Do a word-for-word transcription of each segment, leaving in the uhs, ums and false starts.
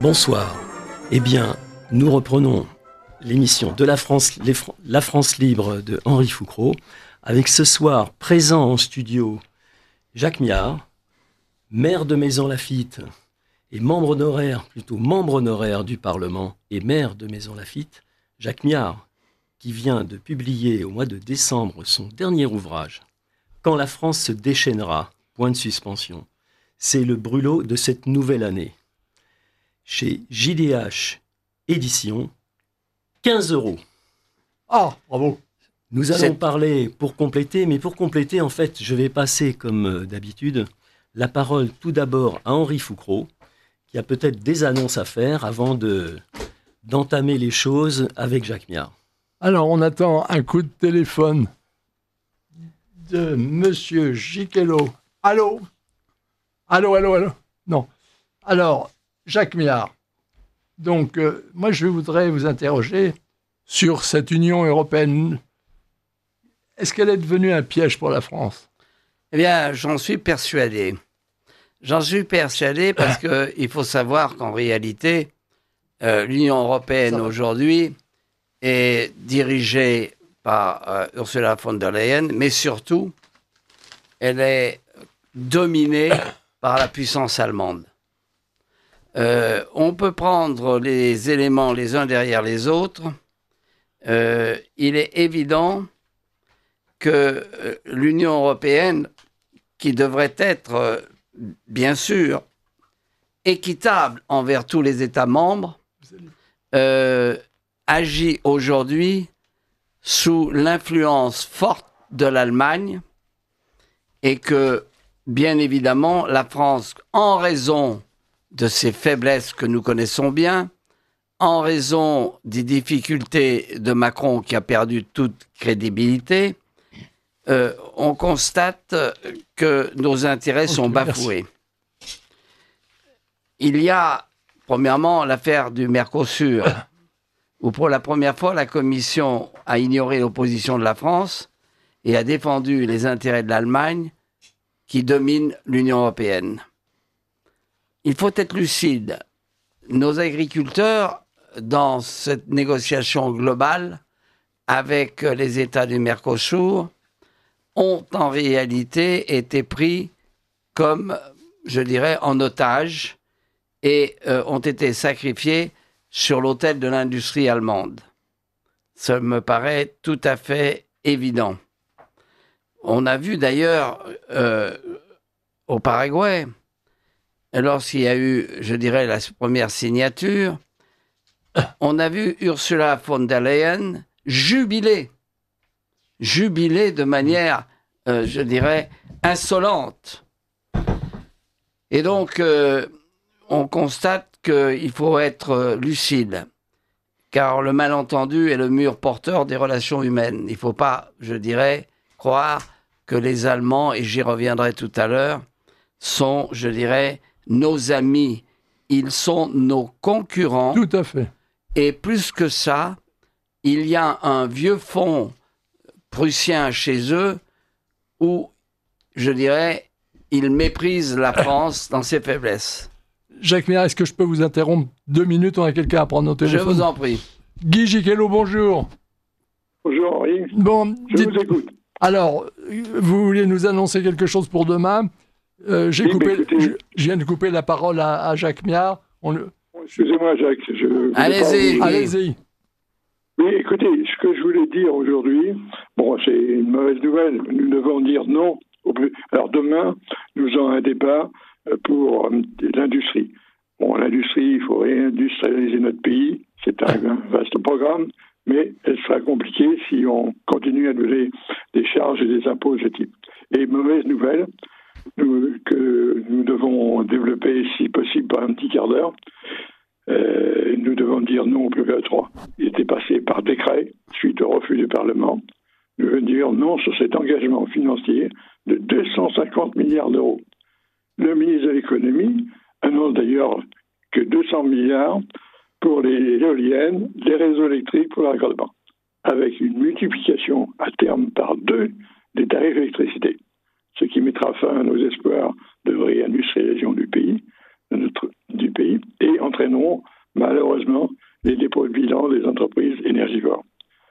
Bonsoir. Eh bien, nous reprenons l'émission de la France, les, la France libre de Henri Foucrault, avec ce soir présent en studio Jacques Miard, maire de Maisons-Laffitte et membre honoraire, plutôt membre honoraire du Parlement et maire de Maisons-Laffitte, Jacques Miard, qui vient de publier au mois de décembre son dernier ouvrage, Quand la France se déchaînera, point de suspension. C'est le brûlot de cette nouvelle année. Chez J D H Éditions, quinze euros. Ah, bravo. Nous allons C'est... parler pour compléter, mais pour compléter, en fait, je vais passer, comme d'habitude, la parole tout d'abord à Henri Foucrault, qui a peut-être des annonces à faire avant de, d'entamer les choses avec Jacques Miard. Alors, on attend un coup de téléphone de Monsieur Giquelot. Allô Allô, allô, allô Non. Alors, Jacques Miard. Donc, euh, moi, je voudrais vous interroger sur cette Union européenne. Est-ce qu'elle est devenue un piège pour la France ? Eh bien, j'en suis persuadé. J'en suis persuadé parce qu'il faut savoir qu'en réalité, euh, l'Union européenne aujourd'hui est dirigée par euh, Ursula von der Leyen, mais surtout, elle est dominée par la puissance allemande. Euh, on peut prendre les éléments les uns derrière les autres. Euh, il est évident que euh, l'Union européenne, qui devrait être, euh, bien sûr, équitable envers tous les États membres, euh, agit aujourd'hui sous l'influence forte de l'Allemagne et que, bien évidemment, la France, en raison de ces faiblesses que nous connaissons bien, en raison des difficultés de Macron qui a perdu toute crédibilité, euh, on constate que nos intérêts sont bafoués. Il y a, premièrement, l'affaire du Mercosur, où pour la première fois, la Commission a ignoré l'opposition de la France et a défendu les intérêts de l'Allemagne qui domine l'Union européenne. Il faut être lucide. Nos agriculteurs, dans cette négociation globale avec les États du Mercosur, ont en réalité été pris comme, je dirais, en otage et euh, ont été sacrifiés sur l'autel de l'industrie allemande. Ça me paraît tout à fait évident. On a vu d'ailleurs euh, au Paraguay, lorsqu'il y a eu, je dirais, la première signature, on a vu Ursula von der Leyen jubiler, jubiler de manière, euh, je dirais, insolente. Et donc, euh, on constate qu'il faut être lucide, car le malentendu est le mur porteur des relations humaines. Il ne faut pas, je dirais, croire que les Allemands, et j'y reviendrai tout à l'heure, sont, je dirais, nos amis, ils sont nos concurrents. Tout à fait. Et plus que ça, il y a un vieux fonds prussien chez eux où, je dirais, ils méprisent la France dans ses faiblesses. Jacques Miard, est-ce que je peux vous interrompre deux minutes? On a quelqu'un à prendre au téléphone. Je vous en prie. Guy Giquelot, bonjour. Bonjour, Henri. Bon, je dites... vous écoute. Alors, vous voulez nous annoncer quelque chose pour demain? Euh, j'ai oui, coupé, écoutez, je, je viens de couper la parole à, à Jacques Miard. On le... Excusez-moi, Jacques. Je, Allez-y. Vous... Allez-y. Oui, écoutez, ce que je voulais dire aujourd'hui, bon, c'est une mauvaise nouvelle. Nous devons dire non. Au plus... Alors demain, nous aurons un débat pour l'industrie. Bon, l'industrie, il faut réindustrialiser notre pays. C'est un vaste programme, mais elle sera compliquée si on continue à donner des charges et des impôts de ce type. Et mauvaise nouvelle, nous, que nous devons développer, si possible, par un petit quart d'heure. Euh, nous devons dire non au P V E trois. Il était passé par décret, suite au refus du Parlement. Nous devons dire non sur cet engagement financier de deux cent cinquante milliards d'euros. Le ministre de l'économie annonce d'ailleurs que deux cents milliards pour les éoliennes, les réseaux électriques pour la raccordement, avec une multiplication à terme par deux des tarifs d'électricité, ce qui mettra fin à nos espoirs de réindustrialisation du pays, de notre, du pays et entraînera entraîneront malheureusement les dépôts de bilan des entreprises énergivores.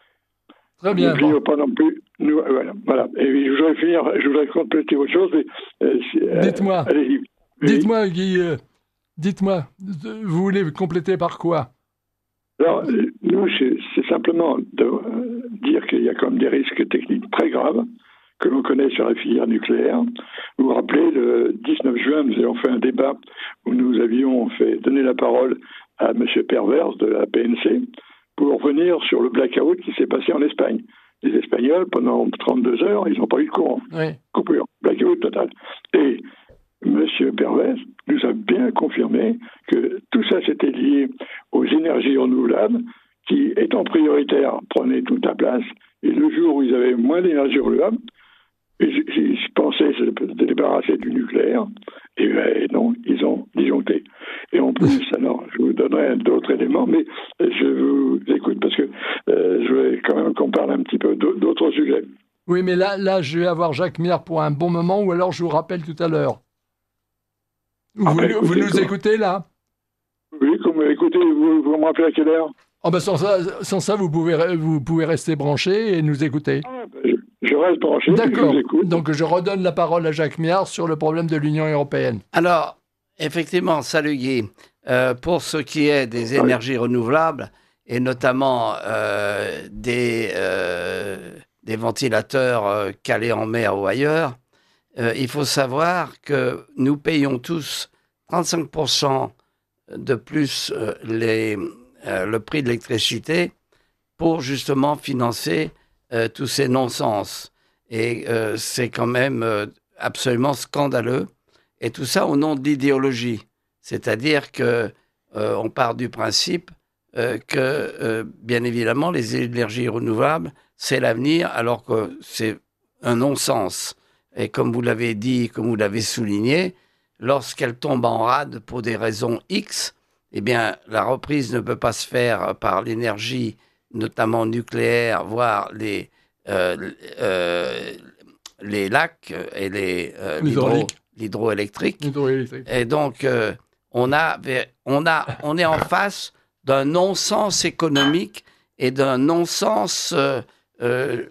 Très bien. N'oublions pas non plus. Nous, euh, voilà, voilà. Et je voudrais finir, je voudrais compléter autre chose, mais euh, euh, dites-moi, allez-y. dites-moi, Guy, euh, dites-moi, vous voulez compléter par quoi? Alors, nous, c'est, c'est simplement de euh, dire qu'il y a quand même des risques techniques très graves que l'on connaît sur la filière nucléaire. Vous vous rappelez, le dix-neuf juin, nous avons fait un débat où nous avions fait donner la parole à M. Pervers de la P N C pour revenir sur le blackout qui s'est passé en Espagne. Les Espagnols, pendant trente-deux heures, ils n'ont pas eu de courant. Oui. Coupure, blackout total. Et M. Pervez nous a bien confirmé que tout ça s'était lié aux énergies renouvelables qui, étant prioritaires, prenaient toute la place. Et le jour où ils avaient moins d'énergie renouvelable, ils, ils pensaient se débarrasser du nucléaire. Et, et non, ils ont disjoncté. Et en plus, alors, je vous donnerai d'autres éléments, mais je vous écoute parce que euh, je voulais quand même qu'on parle un petit peu d'autres sujets. Oui, mais là, là, je vais avoir Jacques Miard pour un bon moment, ou alors je vous rappelle tout à l'heure. Vous, Ah, bah, écoutez, vous nous quoi. écoutez, là? Oui, comme, écoutez, vous, vous me rappelez à quelle heure? Oh ben sans ça, sans ça vous, pouvez, vous pouvez rester branché et nous écouter. Ah, bah, je, je reste branché, D'accord. je vous écoute. Donc je redonne la parole à Jacques Miard sur le problème de l'Union européenne. Alors, effectivement, salut Guy. Euh, pour ce qui est des énergies renouvelables, et notamment euh, des, euh, des ventilateurs euh, calés en mer ou ailleurs, euh, il faut savoir que nous payons tous trente-cinq pour cent de plus euh, les, euh, le prix de l'électricité pour justement financer euh, tous ces non-sens. Et euh, c'est quand même euh, absolument scandaleux. Et tout ça au nom de l'idéologie. C'est-à-dire que euh, on part du principe euh, que, euh, bien évidemment, les énergies renouvelables, c'est l'avenir, alors que c'est un non-sens. Et comme vous l'avez dit, comme vous l'avez souligné, lorsqu'elles tombent en rade pour des raisons X, eh bien, la reprise ne peut pas se faire par l'énergie, notamment nucléaire, voire les, euh, euh, les lacs et les, euh, l'hydro, l'hydroélectrique. L'hydroélectrique. Et donc, euh, on, a, on, a, on est en face d'un non-sens économique et d'un non-sens euh, euh,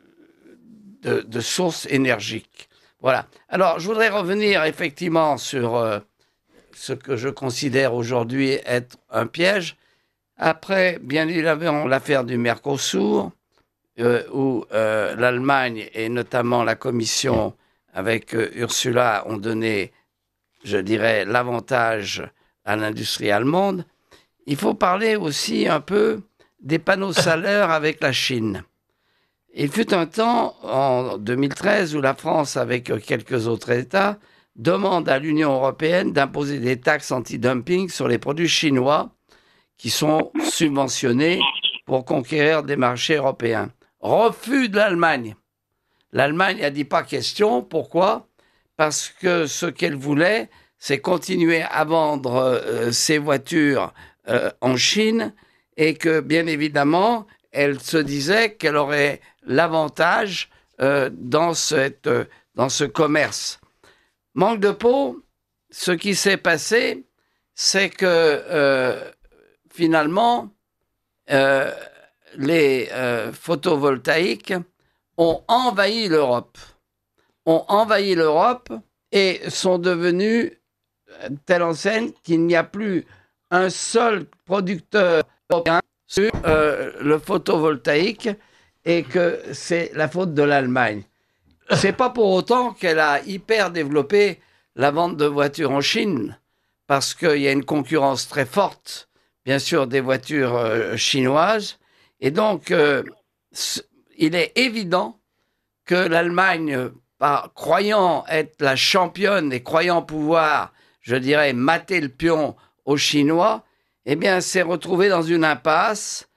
de, de sources énergiques. Voilà. Alors, je voudrais revenir effectivement sur euh, ce que je considère aujourd'hui être un piège. Après, bien évidemment, l'affaire du Mercosur, euh, où euh, l'Allemagne et notamment la Commission avec euh, Ursula ont donné, je dirais, l'avantage à l'industrie allemande. Il faut parler aussi un peu des panneaux solaires avec la Chine. Il fut un temps, en deux mille treize, où la France, avec quelques autres États, demande à l'Union européenne d'imposer des taxes anti-dumping sur les produits chinois qui sont subventionnés pour conquérir des marchés européens. Refus de l'Allemagne. L'Allemagne a dit pas question. Pourquoi ? Parce que ce qu'elle voulait, c'est continuer à vendre euh, ses voitures euh, en Chine et que, bien évidemment, elle se disait qu'elle aurait l'avantage euh, dans, cette, euh, dans ce commerce. Manque de peau, ce qui s'est passé, c'est que euh, finalement, euh, les euh, photovoltaïques ont envahi l'Europe. Ont envahi l'Europe et sont devenus telle enseigne qu'il n'y a plus un seul producteur européen sur euh, le photovoltaïque et que c'est la faute de l'Allemagne. C'est pas pour autant qu'elle a hyper développé la vente de voitures en Chine, parce qu'il y a une concurrence très forte, bien sûr, des voitures euh, chinoises. Et donc, euh, il est évident que l'Allemagne, par, croyant être la championne et croyant pouvoir, je dirais, mater le pion aux Chinois, eh bien, s'est retrouvée dans une impasse.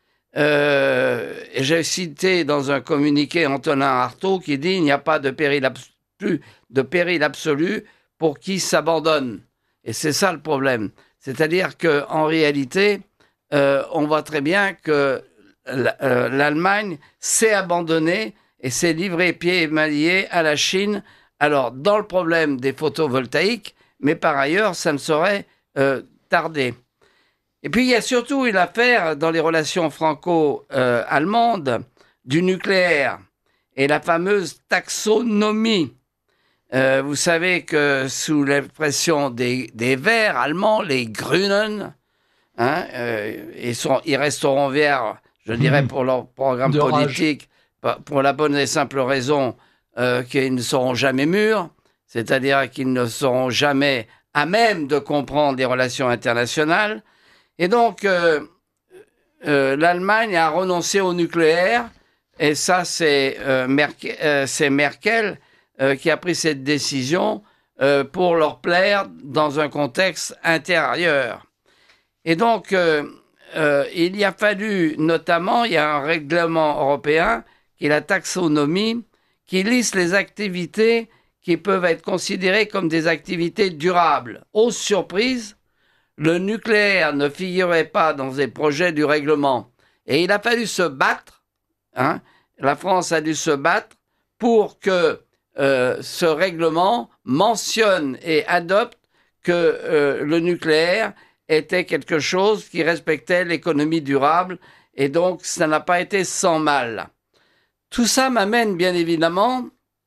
Euh, et j'ai cité dans un communiqué Antonin Artaud qui dit il n'y a pas de péril, abs- plus de péril absolu pour qui s'abandonne. Et c'est ça le problème. C'est-à-dire qu'en réalité, euh, on voit très bien que l'Allemagne s'est abandonnée et s'est livrée pieds et mains liés à la Chine. Alors, dans le problème des photovoltaïques, mais par ailleurs, ça ne saurait euh, tarder. Et puis, il y a surtout une affaire dans les relations franco-allemandes du nucléaire et la fameuse taxonomie. Euh, vous savez que sous l'expression des, des Verts allemands, les Grünen, hein, euh, ils, sont, ils resteront verts, je dirais, pour leur programme De politique, rage. Pour la bonne et simple raison euh, qu'ils ne seront jamais mûrs, c'est-à-dire qu'ils ne seront jamais à même de comprendre les relations internationales. Et donc, euh, euh, l'Allemagne a renoncé au nucléaire, et ça, c'est euh, Merkel, euh, c'est Merkel euh, qui a pris cette décision euh, pour leur plaire dans un contexte intérieur. Et donc, euh, euh, il y a fallu, notamment, il y a un règlement européen qui est la taxonomie, qui liste les activités qui peuvent être considérées comme des activités durables. Aux surprises, le nucléaire ne figurait pas dans les projets du règlement. Et il a fallu se battre, hein, la France a dû se battre pour que euh, ce règlement mentionne et adopte que euh, le nucléaire était quelque chose qui respectait l'économie durable, et donc ça n'a pas été sans mal. Tout ça m'amène bien évidemment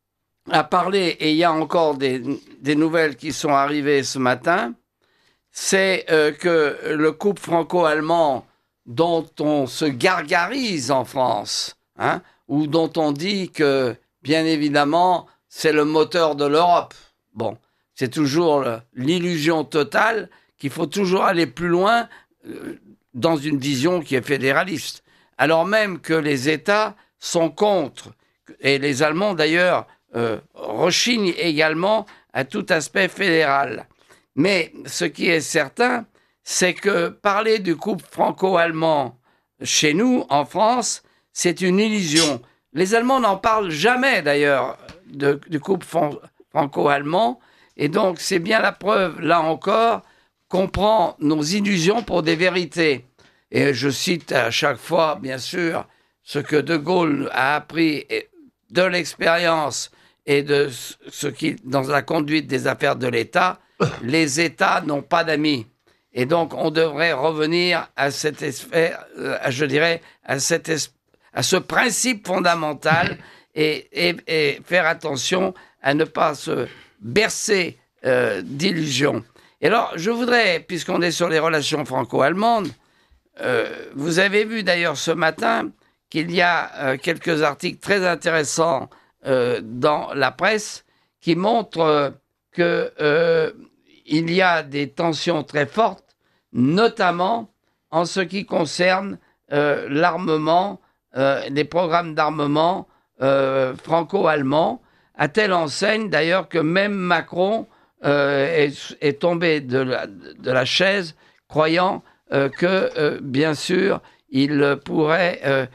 à parler, et il y a encore des, des nouvelles qui sont arrivées ce matin, c'est euh, que le couple franco-allemand dont on se gargarise en France, hein, ou dont on dit que, bien évidemment, c'est le moteur de l'Europe. Bon, c'est toujours l'illusion totale qu'il faut toujours aller plus loin euh, dans une vision qui est fédéraliste. Alors même que les États sont contre, et les Allemands d'ailleurs euh, rechignent également à tout aspect fédéral. Mais ce qui est certain, c'est que parler du couple franco-allemand chez nous, en France, c'est une illusion. Les Allemands n'en parlent jamais, d'ailleurs, de, du couple franco-allemand. Et donc, c'est bien la preuve, là encore, qu'on prend nos illusions pour des vérités. Et je cite à chaque fois, bien sûr, ce que De Gaulle a appris de l'expérience et de ce qui, dans la conduite des affaires de l'État, les États n'ont pas d'amis. Et donc, on devrait revenir à cet effet, je dirais, à, cet es, à ce principe fondamental et, et, et faire attention à ne pas se bercer euh, d'illusions. Et alors, je voudrais, puisqu'on est sur les relations franco-allemandes, euh, vous avez vu d'ailleurs ce matin qu'il y a euh, quelques articles très intéressants euh, dans la presse qui montrent euh, que euh, il y a des tensions très fortes, notamment en ce qui concerne euh, l'armement, euh, les programmes d'armement euh, franco-allemands, à telle enseigne d'ailleurs que même Macron euh, est, est tombé de la, de la chaise, croyant euh, que, euh, bien sûr, il pourrait euh,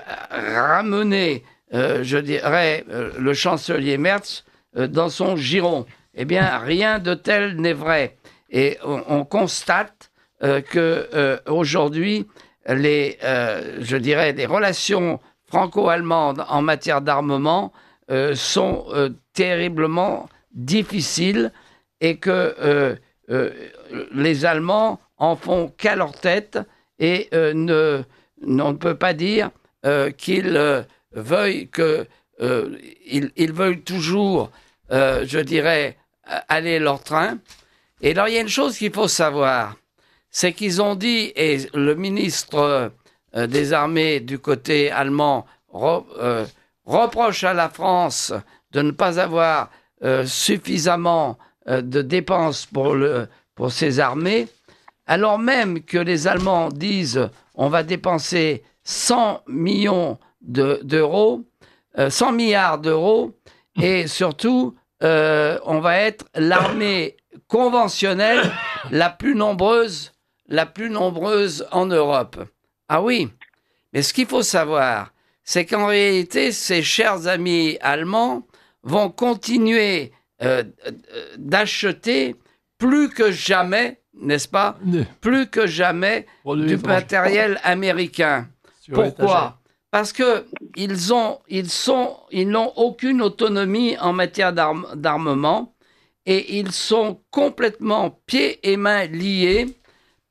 ramener, euh, je dirais, euh, le chancelier Merz euh, dans son giron. Eh bien, rien de tel n'est vrai. Et on, on constate euh, que euh, aujourd'hui, les, euh, je dirais, les relations franco-allemandes en matière d'armement euh, sont euh, terriblement difficiles et que euh, euh, les Allemands en font qu'à leur tête et euh, ne, on ne peut pas dire euh, qu'ils euh, veuillent que euh, ils, ils veuillent toujours, euh, je dirais, aller leur train. Et alors, il y a une chose qu'il faut savoir, c'est qu'ils ont dit, et le ministre euh, des Armées du côté allemand re, euh, reproche à la France de ne pas avoir euh, suffisamment euh, de dépenses pour, le, pour ses armées, alors même que les Allemands disent on va dépenser cent millions de, d'euros, euh, cent milliards d'euros, et surtout, Euh, on va être l'armée conventionnelle la plus nombreuse, la plus nombreuse en Europe. Ah oui, mais ce qu'il faut savoir, c'est qu'en réalité, ces chers amis allemands vont continuer euh, d'acheter plus que jamais, n'est-ce pas, plus que jamais du matériel américain. Pourquoi ? Parce que ils ont, ils sont, ils n'ont aucune autonomie en matière d'arme, d'armement et ils sont complètement pieds et mains liés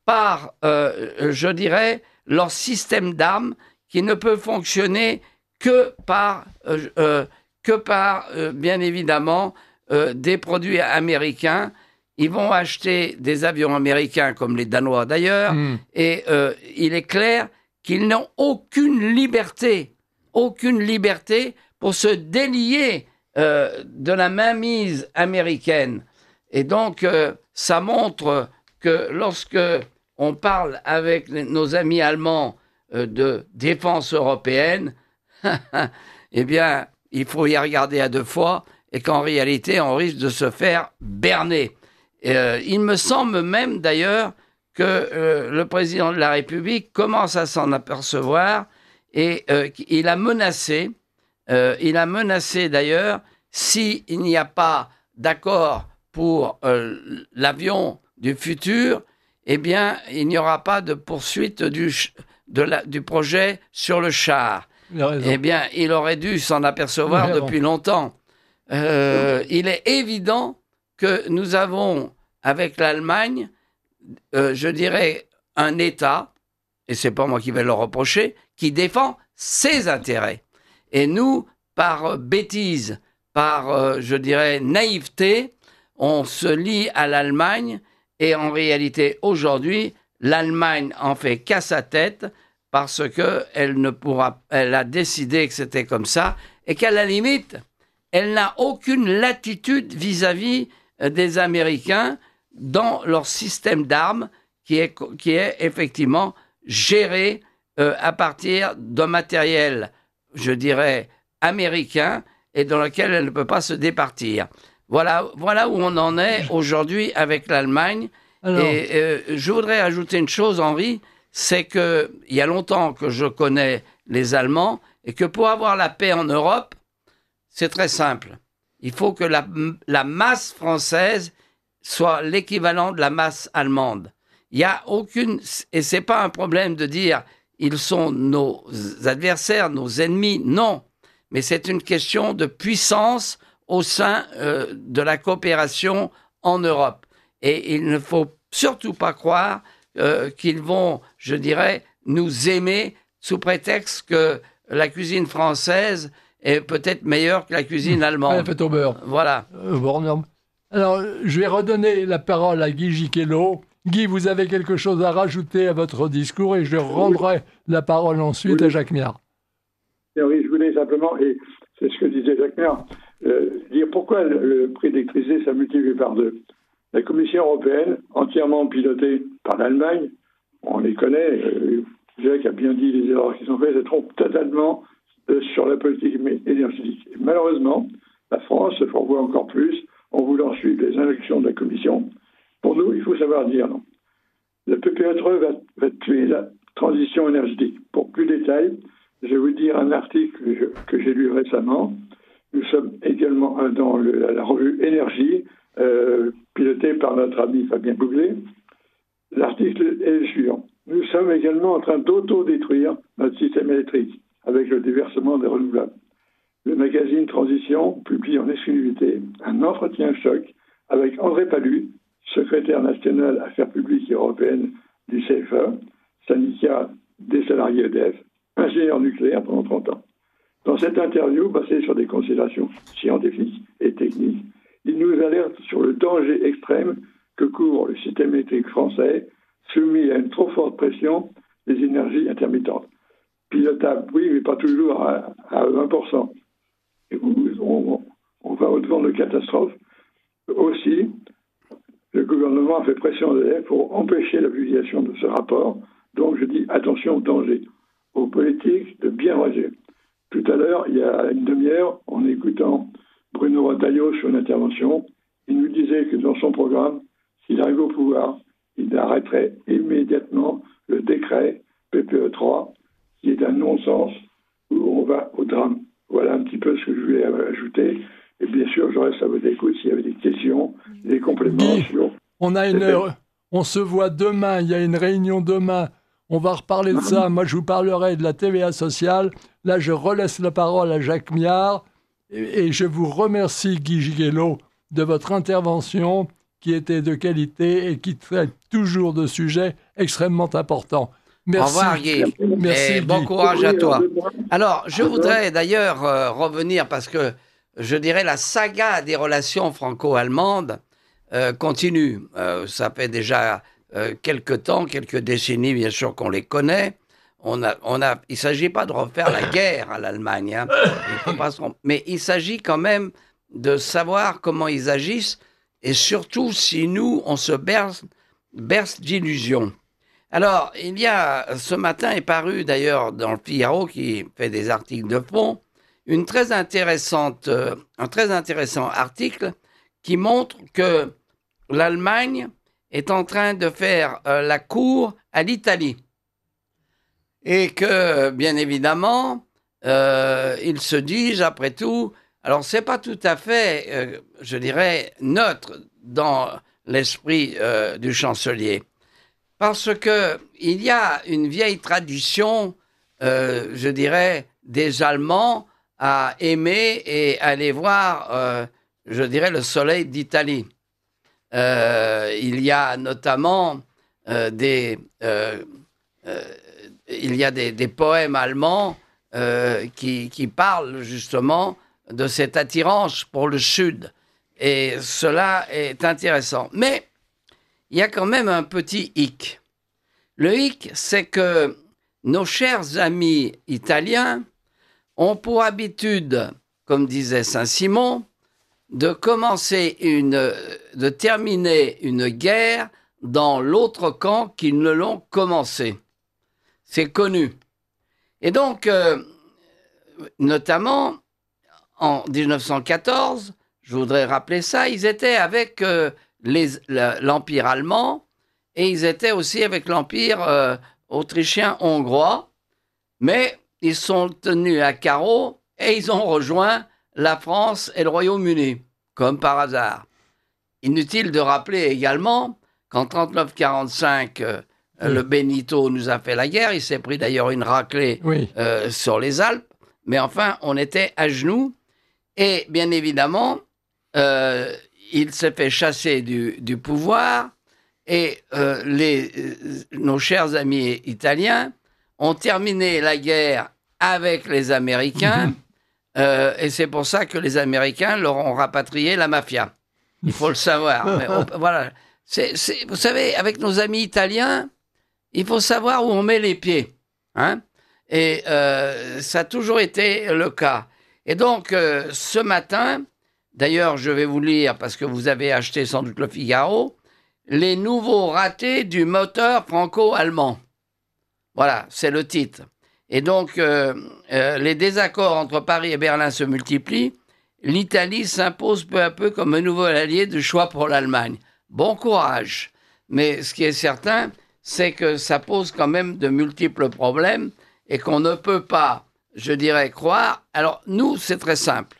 par, euh, je dirais, leur système d'armes qui ne peut fonctionner que par, euh, euh, que par euh, bien évidemment, euh, des produits américains. Ils vont acheter des avions américains, comme les Danois d'ailleurs, mmh. et euh, il est clair qu'ils n'ont aucune liberté, aucune liberté pour se délier euh, de la mainmise américaine. Et donc, euh, ça montre que lorsque on parle avec les, nos amis allemands euh, de défense européenne, eh bien, il faut y regarder à deux fois, et qu'en réalité, on risque de se faire berner. Euh, il me semble même d'ailleurs que euh, le président de la République commence à s'en apercevoir et euh, il a menacé, euh, il a menacé d'ailleurs, s'il n'y a pas d'accord pour euh, l'avion du futur, eh bien, il n'y aura pas de poursuite du, de la, du projet sur le char. Eh bien, il aurait dû s'en apercevoir depuis longtemps. Euh, il est évident que nous avons, avec l'Allemagne, euh, je dirais, un État, et c'est pas moi qui vais le reprocher, qui défend ses intérêts. Et nous, par bêtise, par, euh, je dirais, naïveté, on se lie à l'Allemagne, et en réalité, aujourd'hui, l'Allemagne en fait qu'à sa tête, parce qu'elle ne pourra, elle a décidé que c'était comme ça, et qu'à la limite, elle n'a aucune latitude vis-à-vis des Américains dans leur système d'armes qui est, qui est effectivement géré euh, à partir d'un matériel, je dirais, américain et dans lequel elle ne peut pas se départir. Voilà, voilà où on en est aujourd'hui avec l'Allemagne. Alors... Et euh, je voudrais ajouter une chose, Henri, c'est qu'il y a longtemps que je connais les Allemands et que pour avoir la paix en Europe, c'est très simple. Il faut que la, la masse française soit l'équivalent de la masse allemande. Il n'y a aucune... Et ce n'est pas un problème de dire ils sont nos adversaires, nos ennemis. Non. Mais c'est une question de puissance au sein euh, de la coopération en Europe. Et il ne faut surtout pas croire euh, qu'ils vont, je dirais, nous aimer sous prétexte que la cuisine française est peut-être meilleure que la cuisine allemande. Elle fait au beurre. Voilà. Euh, bon, alors, je vais redonner la parole à Guy Gicquelot. Guy, vous avez quelque chose à rajouter à votre discours et je rendrai oui. la parole ensuite oui. à Jacques Miard. Oui, je voulais simplement, et c'est ce que disait Jacques Miard, euh, dire pourquoi le, le prix de l'électricité s'est multiplié par deux. La Commission européenne, entièrement pilotée par l'Allemagne, on les connaît, euh, Jacques a bien dit les erreurs qui sont faites, se trompe totalement euh, sur la politique énergétique. Et malheureusement, la France se fourvoie encore plus en voulant suivre les injonctions de la Commission. Pour nous, il faut savoir dire non. Le P P E trois va, va tuer la transition énergétique. Pour plus de détails, je vais vous dire un article que, je, que j'ai lu récemment. Nous sommes également dans le, la, la revue Énergie, euh, pilotée par notre ami Fabien Bouglet. L'article est le suivant. Nous sommes également en train d'auto-détruire notre système électrique avec le déversement des renouvelables. Le magazine Transition publie en exclusivité un entretien choc avec André Palud, secrétaire national Affaires publiques et européennes du C F E, syndicat des salariés E D F, ingénieur nucléaire pendant trente ans. Dans cette interview, basée sur des considérations scientifiques et techniques, il nous alerte sur le danger extrême que court le système électrique français, soumis à une trop forte pression des énergies intermittentes. Pilotable, oui, mais pas toujours à, à vingt pour cent. Et on, on va au-devant de catastrophes. Aussi, le gouvernement a fait pression de l'E F pour empêcher la publication de ce rapport. Donc, je dis attention au danger, aux politiques de bien rager. Tout à l'heure, il y a une demi-heure, en écoutant Bruno Retailleau sur une intervention, il nous disait que dans son programme, s'il arrive au pouvoir, il arrêterait immédiatement le décret P P E trois, qui est un non-sens, où on va au drame. Voilà un petit peu ce que je voulais ajouter. Et bien sûr, je reste à votre écoute s'il y avait des questions, des compléments. Guy, sur... on a une heure. On se voit demain. Il y a une réunion demain. On va reparler de ça. Moi, je vous parlerai de la T V A sociale. Là, je relaisse la parole à Jacques Miard. Et, et je vous remercie, Guy Gicquelot, de votre intervention qui était de qualité et qui traite toujours de sujets extrêmement importants. Merci. Au revoir, Guy. Merci, et bon Guy. courage à toi. Alors, je voudrais d'ailleurs euh, revenir parce que je dirais la saga des relations franco-allemandes euh, continue. Euh, ça fait déjà euh, quelques temps, quelques décennies, bien sûr, qu'on les connaît. On a, on a, il ne s'agit pas de refaire la guerre à l'Allemagne, hein. Il faut pas se... mais il s'agit quand même de savoir comment ils agissent et surtout si nous, on se berce, berce d'illusions. Alors, il y a, ce matin est paru d'ailleurs dans le Figaro, qui fait des articles de fond, une très intéressante, euh, un très intéressant article qui montre que l'Allemagne est en train de faire euh, la cour à l'Italie. Et que, bien évidemment, euh, ils se disent, après tout, alors c'est pas tout à fait, euh, je dirais, neutre dans l'esprit euh, du chancelier. Parce que il y a une vieille tradition, euh, je dirais, des Allemands à aimer et aller voir, euh, je dirais, le soleil d'Italie. Euh, il y a notamment euh, des, euh, euh, il y a des, des poèmes allemands euh, qui, qui parlent justement de cette attirance pour le Sud. Et cela est intéressant. Mais il y a quand même un petit hic. Le hic, c'est que nos chers amis italiens ont pour habitude, comme disait Saint-Simon, de commencer une, de terminer une guerre dans l'autre camp qu'ils ne l'ont commencé. C'est connu. Et donc, euh, notamment, en dix-neuf cent quatorze, je voudrais rappeler ça, ils étaient avec euh, les, l'Empire allemand et ils étaient aussi avec l'Empire euh, autrichien-hongrois, mais ils sont tenus à carreau et ils ont rejoint la France et le Royaume-Uni, comme par hasard. Inutile de rappeler également qu'en trente-neuf quarante-cinq, euh, oui. le Benito nous a fait la guerre, il s'est pris d'ailleurs une raclée oui. euh, sur les Alpes, mais enfin, on était à genoux. Et bien évidemment, euh, il s'est fait chasser du, du pouvoir et euh, les, euh, nos chers amis italiens ont terminé la guerre avec les Américains mmh. euh, et c'est pour ça que les Américains leur ont rapatrié la mafia. Il faut le savoir. Mais on, voilà. C'est, c'est, vous savez, avec nos amis italiens, il faut savoir où on met les pieds. Hein? Et euh, ça a toujours été le cas. Et donc, euh, ce matin, d'ailleurs, je vais vous lire, parce que vous avez acheté sans doute le Figaro, les nouveaux ratés du moteur franco-allemand. Voilà, c'est le titre. Et donc, euh, euh, les désaccords entre Paris et Berlin se multiplient. L'Italie s'impose peu à peu comme un nouveau allié de choix pour l'Allemagne. Bon courage. Mais ce qui est certain, c'est que ça pose quand même de multiples problèmes et qu'on ne peut pas, je dirais, croire. Alors, nous, c'est très simple.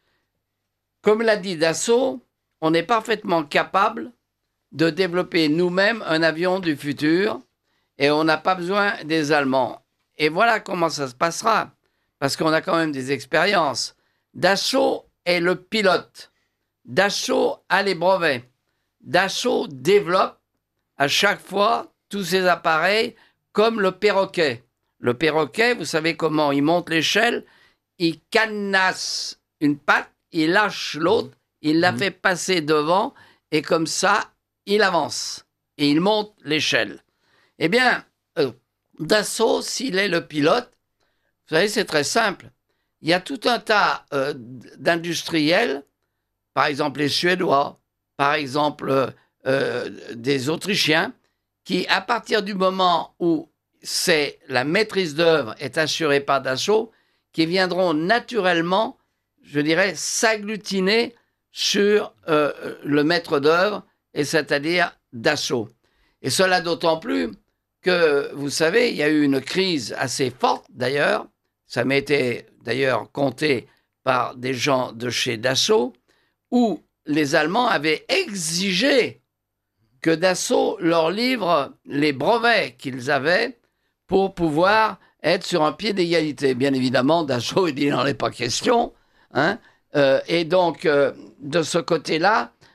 Comme l'a dit Dassault, on est parfaitement capable de développer nous-mêmes un avion du futur et on n'a pas besoin des Allemands. Et voilà comment ça se passera, parce qu'on a quand même des expériences. Dassault est le pilote. Dassault a les brevets. Dassault développe à chaque fois tous ces appareils comme le perroquet. Le perroquet, vous savez comment il monte l'échelle, il cadenasse une patte, il lâche l'autre, il la mmh. fait passer devant et comme ça, il avance et il monte l'échelle. Eh bien, euh, Dassault, s'il est le pilote, vous savez, c'est très simple. Il y a tout un tas euh, d'industriels, par exemple les Suédois, par exemple euh, des Autrichiens, qui, à partir du moment où c'est la maîtrise d'œuvre est assurée par Dassault, qui viendront naturellement, je dirais, s'agglutiner sur euh, le maître d'œuvre, et c'est-à-dire Dassault. Et cela d'autant plus que, vous savez, il y a eu une crise assez forte, d'ailleurs, ça m'a été d'ailleurs compté par des gens de chez Dassault, où les Allemands avaient exigé que Dassault leur livre les brevets qu'ils avaient pour pouvoir être sur un pied d'égalité. Bien évidemment, Dassault, il dit, il n'en est pas question. Hein, euh, et donc, euh, de ce côté-là,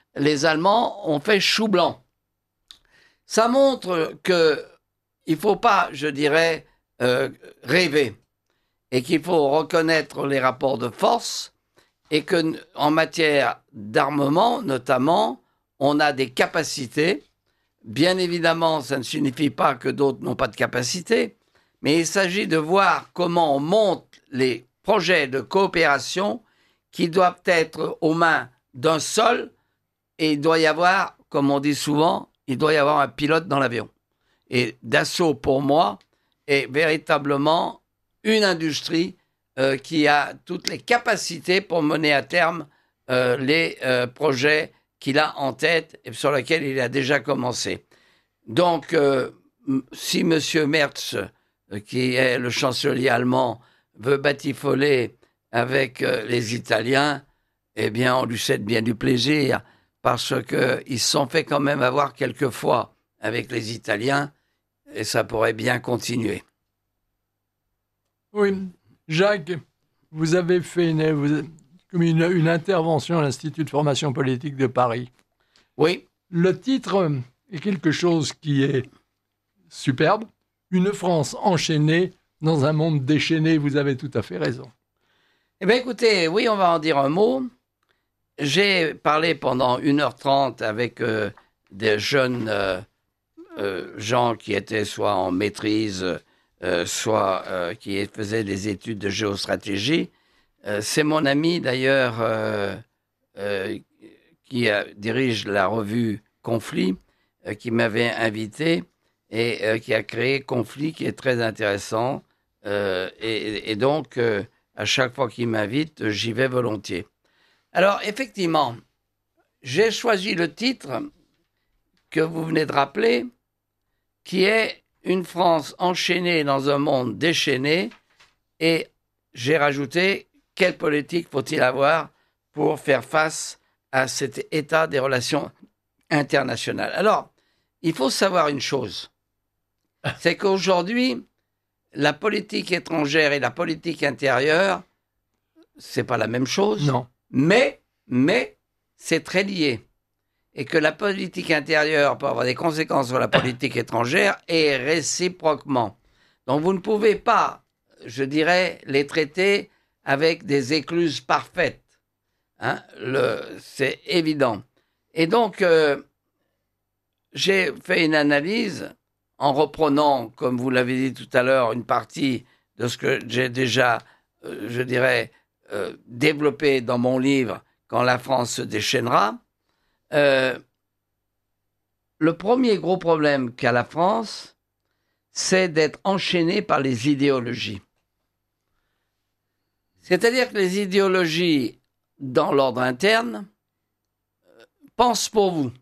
les Allemands ont fait chou blanc. Ça montre que il faut pas, je dirais, euh, rêver et qu'il faut reconnaître les rapports de force et que en matière d'armement, notamment, on a des capacités. Bien évidemment, ça ne signifie pas que d'autres n'ont pas de capacité, mais il s'agit de voir comment on monte les projets de coopération qui doivent être aux mains d'un seul, et il doit y avoir, comme on dit souvent, il doit y avoir un pilote dans l'avion. Et Dassault, pour moi, est véritablement une industrie euh, qui a toutes les capacités pour mener à terme euh, les euh, projets qu'il a en tête et sur lesquels il a déjà commencé. Donc, euh, si M. Merz, euh, qui est le chancelier allemand, veut batifoler avec euh, les Italiens, eh bien, on lui cède bien du plaisir, parce qu'ils se sont fait quand même avoir quelques fois avec les Italiens, et ça pourrait bien continuer. Oui, Jacques, vous avez fait une, vous, comme une, une intervention à l'Institut de formation politique de Paris. Oui. Le titre est quelque chose qui est superbe. Une France enchaînée dans un monde déchaîné. Vous avez tout à fait raison. Eh bien, écoutez, oui, on va en dire un mot. J'ai parlé pendant une heure trente avec euh, des jeunes euh, euh, gens qui étaient soit en maîtrise, euh, soit euh, qui faisaient des études de géostratégie. Euh, c'est mon ami, d'ailleurs, euh, euh, qui a, dirige la revue Conflit, euh, qui m'avait invité et euh, qui a créé Conflit, qui est très intéressant. Euh, et, et donc, euh, à chaque fois qu'il m'invite, j'y vais volontiers. Alors, effectivement, j'ai choisi le titre que vous venez de rappeler, qui est « Une France enchaînée dans un monde déchaîné », et j'ai rajouté « Quelle politique faut-il avoir pour faire face à cet état des relations internationales ?» Alors, il faut savoir une chose, c'est qu'aujourd'hui, la politique étrangère et la politique intérieure, c'est pas la même chose. Non. Mais, mais, c'est très lié. Et que la politique intérieure peut avoir des conséquences sur la politique étrangère et réciproquement. Donc vous ne pouvez pas, je dirais, les traiter avec des écluses parfaites. Hein, le, c'est évident. Et donc, euh, j'ai fait une analyse en reprenant, comme vous l'avez dit tout à l'heure, une partie de ce que j'ai déjà, euh, je dirais, euh, développé dans mon livre « Quand la France se déchaînera ». Euh, le premier gros problème qu'a la France, c'est d'être enchaînée par les idéologies. C'est-à-dire que les idéologies, dans l'ordre interne, euh, pensent pour vous.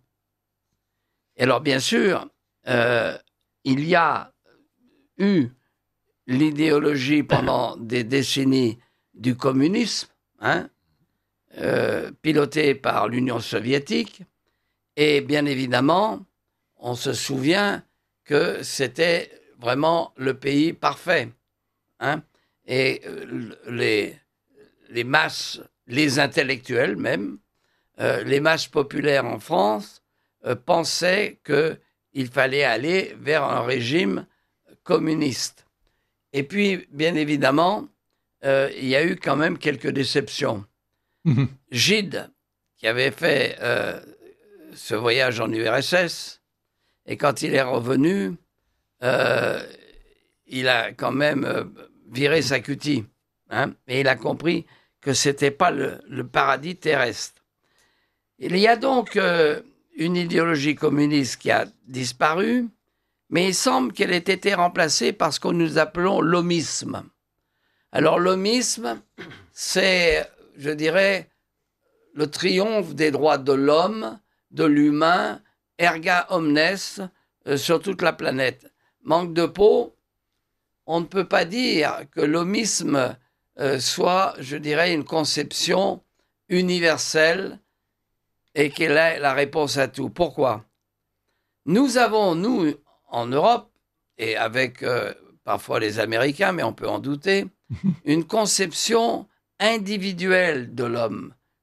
Et alors, bien sûr, euh, il y a eu l'idéologie pendant des décennies du communisme, hein, euh, piloté par l'Union soviétique, et bien évidemment, on se souvient que c'était vraiment le pays parfait, hein, et euh, les, les masses, les intellectuels même, euh, les masses populaires en France euh, pensaient qu'il fallait aller vers un régime communiste. Et puis, bien évidemment, euh, il y a eu quand même quelques déceptions. Mmh. Gide, qui avait fait euh, ce voyage en U R S S, et quand il est revenu, euh, il a quand même euh, viré sa cutie, hein, et il a compris que ce n'était pas le, le paradis terrestre. Il y a donc euh, une idéologie communiste qui a disparu, mais il semble qu'elle ait été remplacée par ce que nous appelons l'homisme. Alors l'homisme, c'est, je dirais, le triomphe des droits de l'homme, de l'humain, erga omnes, euh, sur toute la planète. Manque de peau, on ne peut pas dire que l'homisme euh, soit, je dirais, une conception universelle et qu'elle ait la réponse à tout. Pourquoi ? Nous avons, nous, en Europe, et avec euh, parfois les Américains, mais on peut en douter, une conception individuelle de l'homme.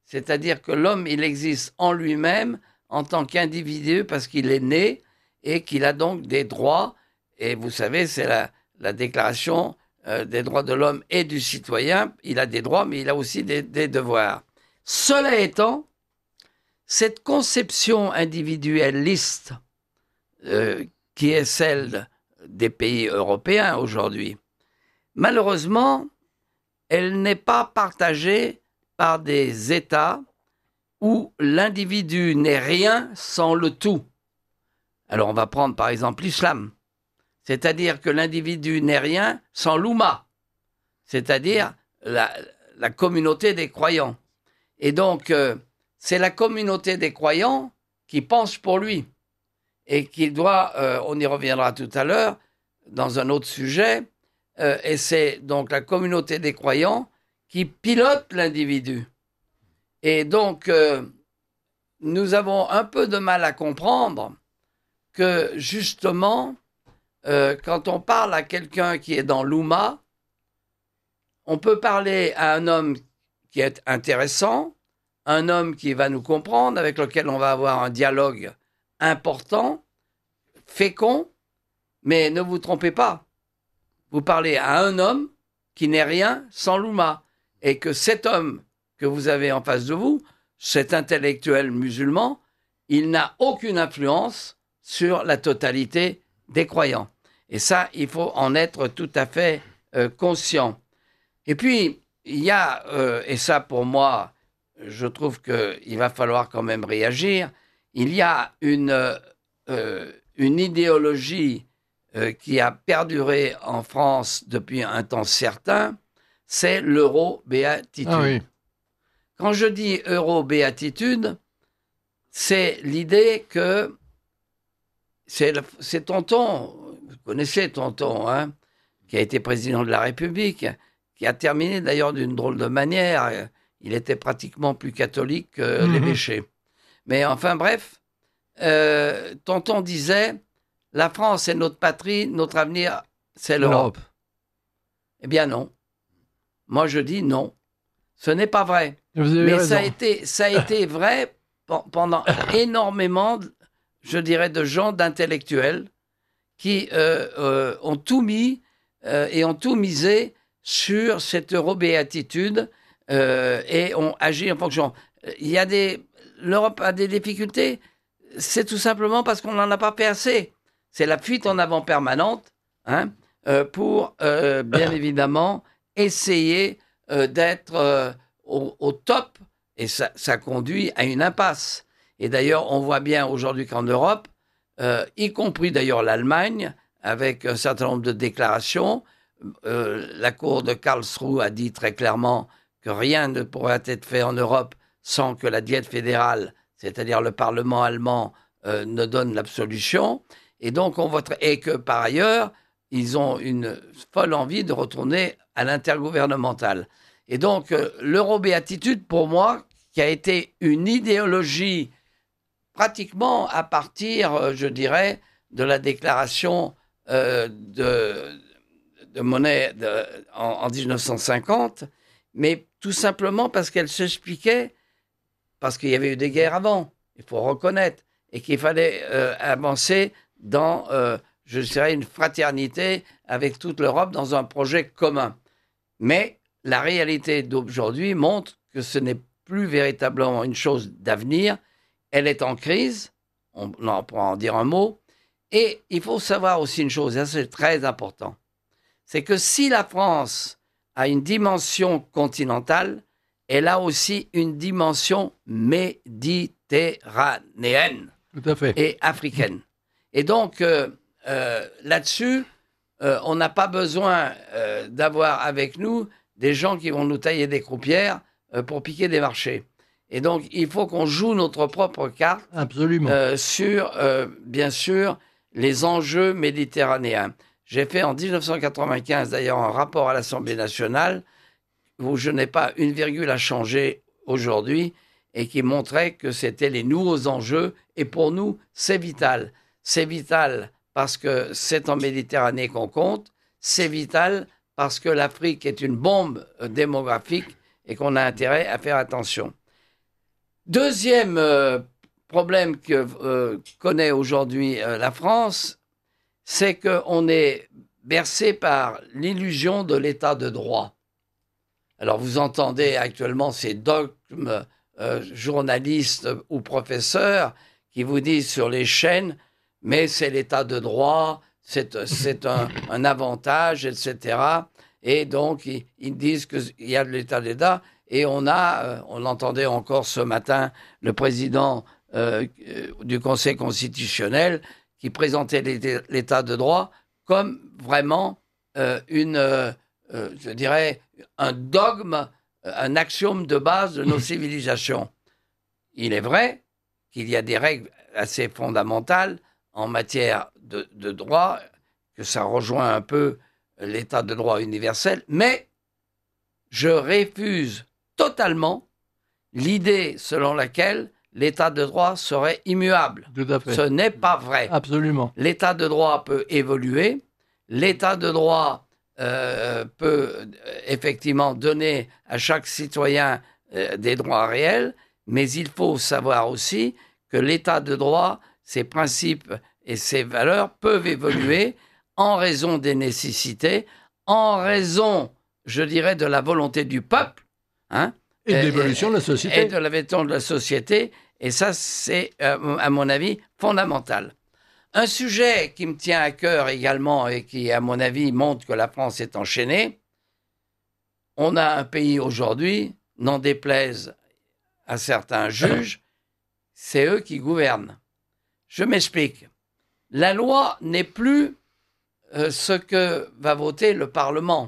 C'est-à-dire que l'homme, il existe en lui-même en tant qu'individu parce qu'il est né et qu'il a donc des droits. Et vous savez, c'est la, la déclaration euh, des droits de l'homme et du citoyen. Il a des droits, mais il a aussi des, des devoirs. Cela étant, cette conception individualiste euh, qui est celle des pays européens aujourd'hui, malheureusement, elle n'est pas partagée par des États où l'individu n'est rien sans le tout. Alors on va prendre par exemple l'islam, c'est-à-dire que l'individu n'est rien sans l'Oumma, c'est-à-dire la, la communauté des croyants. Et donc, euh, c'est la communauté des croyants qui pense pour lui et qui doit, euh, on y reviendra tout à l'heure, dans un autre sujet, euh, et c'est donc la communauté des croyants qui pilote l'individu. Et donc, euh, nous avons un peu de mal à comprendre que, justement, euh, quand on parle à quelqu'un qui est dans l'Oumma, on peut parler à un homme qui est intéressant, un homme qui va nous comprendre, avec lequel on va avoir un dialogue important, fécond, mais ne vous trompez pas. Vous parlez à un homme qui n'est rien sans l'Oumma, et que cet homme que vous avez en face de vous, cet intellectuel musulman, il n'a aucune influence sur la totalité des croyants. Et ça, il faut en être tout à fait euh, conscient. Et puis, il y a, euh, et ça pour moi, je trouve qu'il va falloir quand même réagir, il y a une, euh, une idéologie euh, qui a perduré en France depuis un temps certain, c'est l'euro-béatitude. Ah oui. Quand je dis euro-béatitude, c'est l'idée que c'est, le, c'est Tonton, vous connaissez Tonton, hein, qui a été président de la République, qui a terminé d'ailleurs d'une drôle de manière. Il était pratiquement plus catholique que mmh. l'évêché. Mais enfin bref, euh, Tonton disait, la France est notre patrie, notre avenir, c'est l'Europe. l'Europe. Eh bien non. Moi je dis non. Ce n'est pas vrai. Mais ça a, été, ça a été vrai pendant énormément, je dirais, de gens, d'intellectuels qui euh, euh, ont tout mis euh, et ont tout misé sur cette eurobéatitude euh, et ont agi en fonction. Il y a des, l'Europe a des difficultés, c'est tout simplement parce qu'on n'en a pas fait assez. C'est la fuite en avant permanente hein, euh, pour, euh, bien évidemment, essayer euh, d'être euh, au, au top, et ça, ça conduit à une impasse. Et d'ailleurs, on voit bien aujourd'hui qu'en Europe, euh, y compris d'ailleurs l'Allemagne, avec un certain nombre de déclarations, euh, la Cour de Karlsruhe a dit très clairement que rien ne pourrait être fait en Europe sans que la Diète fédérale, c'est-à-dire le Parlement allemand, euh, ne donne l'absolution. Et donc, on vote, et que par ailleurs, ils ont une folle envie de retourner à l'intergouvernemental. Et donc, euh, l'eurobéatitude, pour moi, qui a été une idéologie pratiquement à partir, euh, je dirais, de la déclaration euh, de, de Monnet de, en, en dix-neuf cent cinquante, mais tout simplement parce qu'elle s'expliquait, parce qu'il y avait eu des guerres avant, il faut reconnaître, et qu'il fallait euh, avancer dans, euh, je dirais, une fraternité avec toute l'Europe dans un projet commun. Mais la réalité d'aujourd'hui montre que ce n'est plus véritablement une chose d'avenir. Elle est en crise, on, on pourra en dire un mot. Et il faut savoir aussi une chose, et ça c'est très important, c'est que si la France a une dimension continentale, elle a aussi une dimension méditerranéenne Tout à fait. et africaine. Et donc, euh, euh, là-dessus, euh, on n'a pas besoin euh, d'avoir avec nous des gens qui vont nous tailler des croupières euh, pour piquer des marchés. Et donc, il faut qu'on joue notre propre carte. Absolument. Euh, sur, euh, bien sûr, les enjeux méditerranéens. J'ai fait en dix-neuf cent quatre-vingt-quinze, d'ailleurs, un rapport à l'Assemblée nationale où je n'ai pas une virgule à changer aujourd'hui et qui montrait que c'était les nouveaux enjeux. Et pour nous, c'est vital. C'est vital parce que c'est en Méditerranée qu'on compte. C'est vital parce que l'Afrique est une bombe démographique et qu'on a intérêt à faire attention. Deuxième euh, problème que euh, connaît aujourd'hui euh, la France, c'est qu'on est bercé par l'illusion de l'état de droit. Alors vous entendez actuellement ces dogmes euh, journalistes ou professeurs qui vous disent sur les chaînes, mais c'est l'état de droit, c'est, c'est un, un avantage, et cetera. Et donc ils, ils disent qu'il y a de l'état d'État. Et on a, euh, on entendait encore ce matin le président euh, du Conseil constitutionnel qui présentait l'état de droit comme vraiment euh, une, euh, je dirais, un dogme, un axiome de base de nos civilisations. Il est vrai qu'il y a des règles assez fondamentales en matière de, de droit, que ça rejoint un peu l'état de droit universel, mais je refuse totalement l'idée selon laquelle l'état de droit serait immuable. Tout à fait. Ce n'est pas vrai. Absolument. L'état de droit peut évoluer. L'état de droit euh, peut euh, effectivement donner à chaque citoyen euh, des droits réels, mais il faut savoir aussi que l'état de droit, ses principes et ses valeurs peuvent évoluer en raison des nécessités, en raison, je dirais, de la volonté du peuple, hein, et de l'évolution de la société. Et de l'évolution de la société. Et ça, c'est, euh, à mon avis, fondamental. Un sujet qui me tient à cœur également et qui, à mon avis, montre que la France est enchaînée. On a un pays aujourd'hui, n'en déplaise à certains juges, c'est eux qui gouvernent. Je m'explique. La loi n'est plus euh, ce que va voter le Parlement.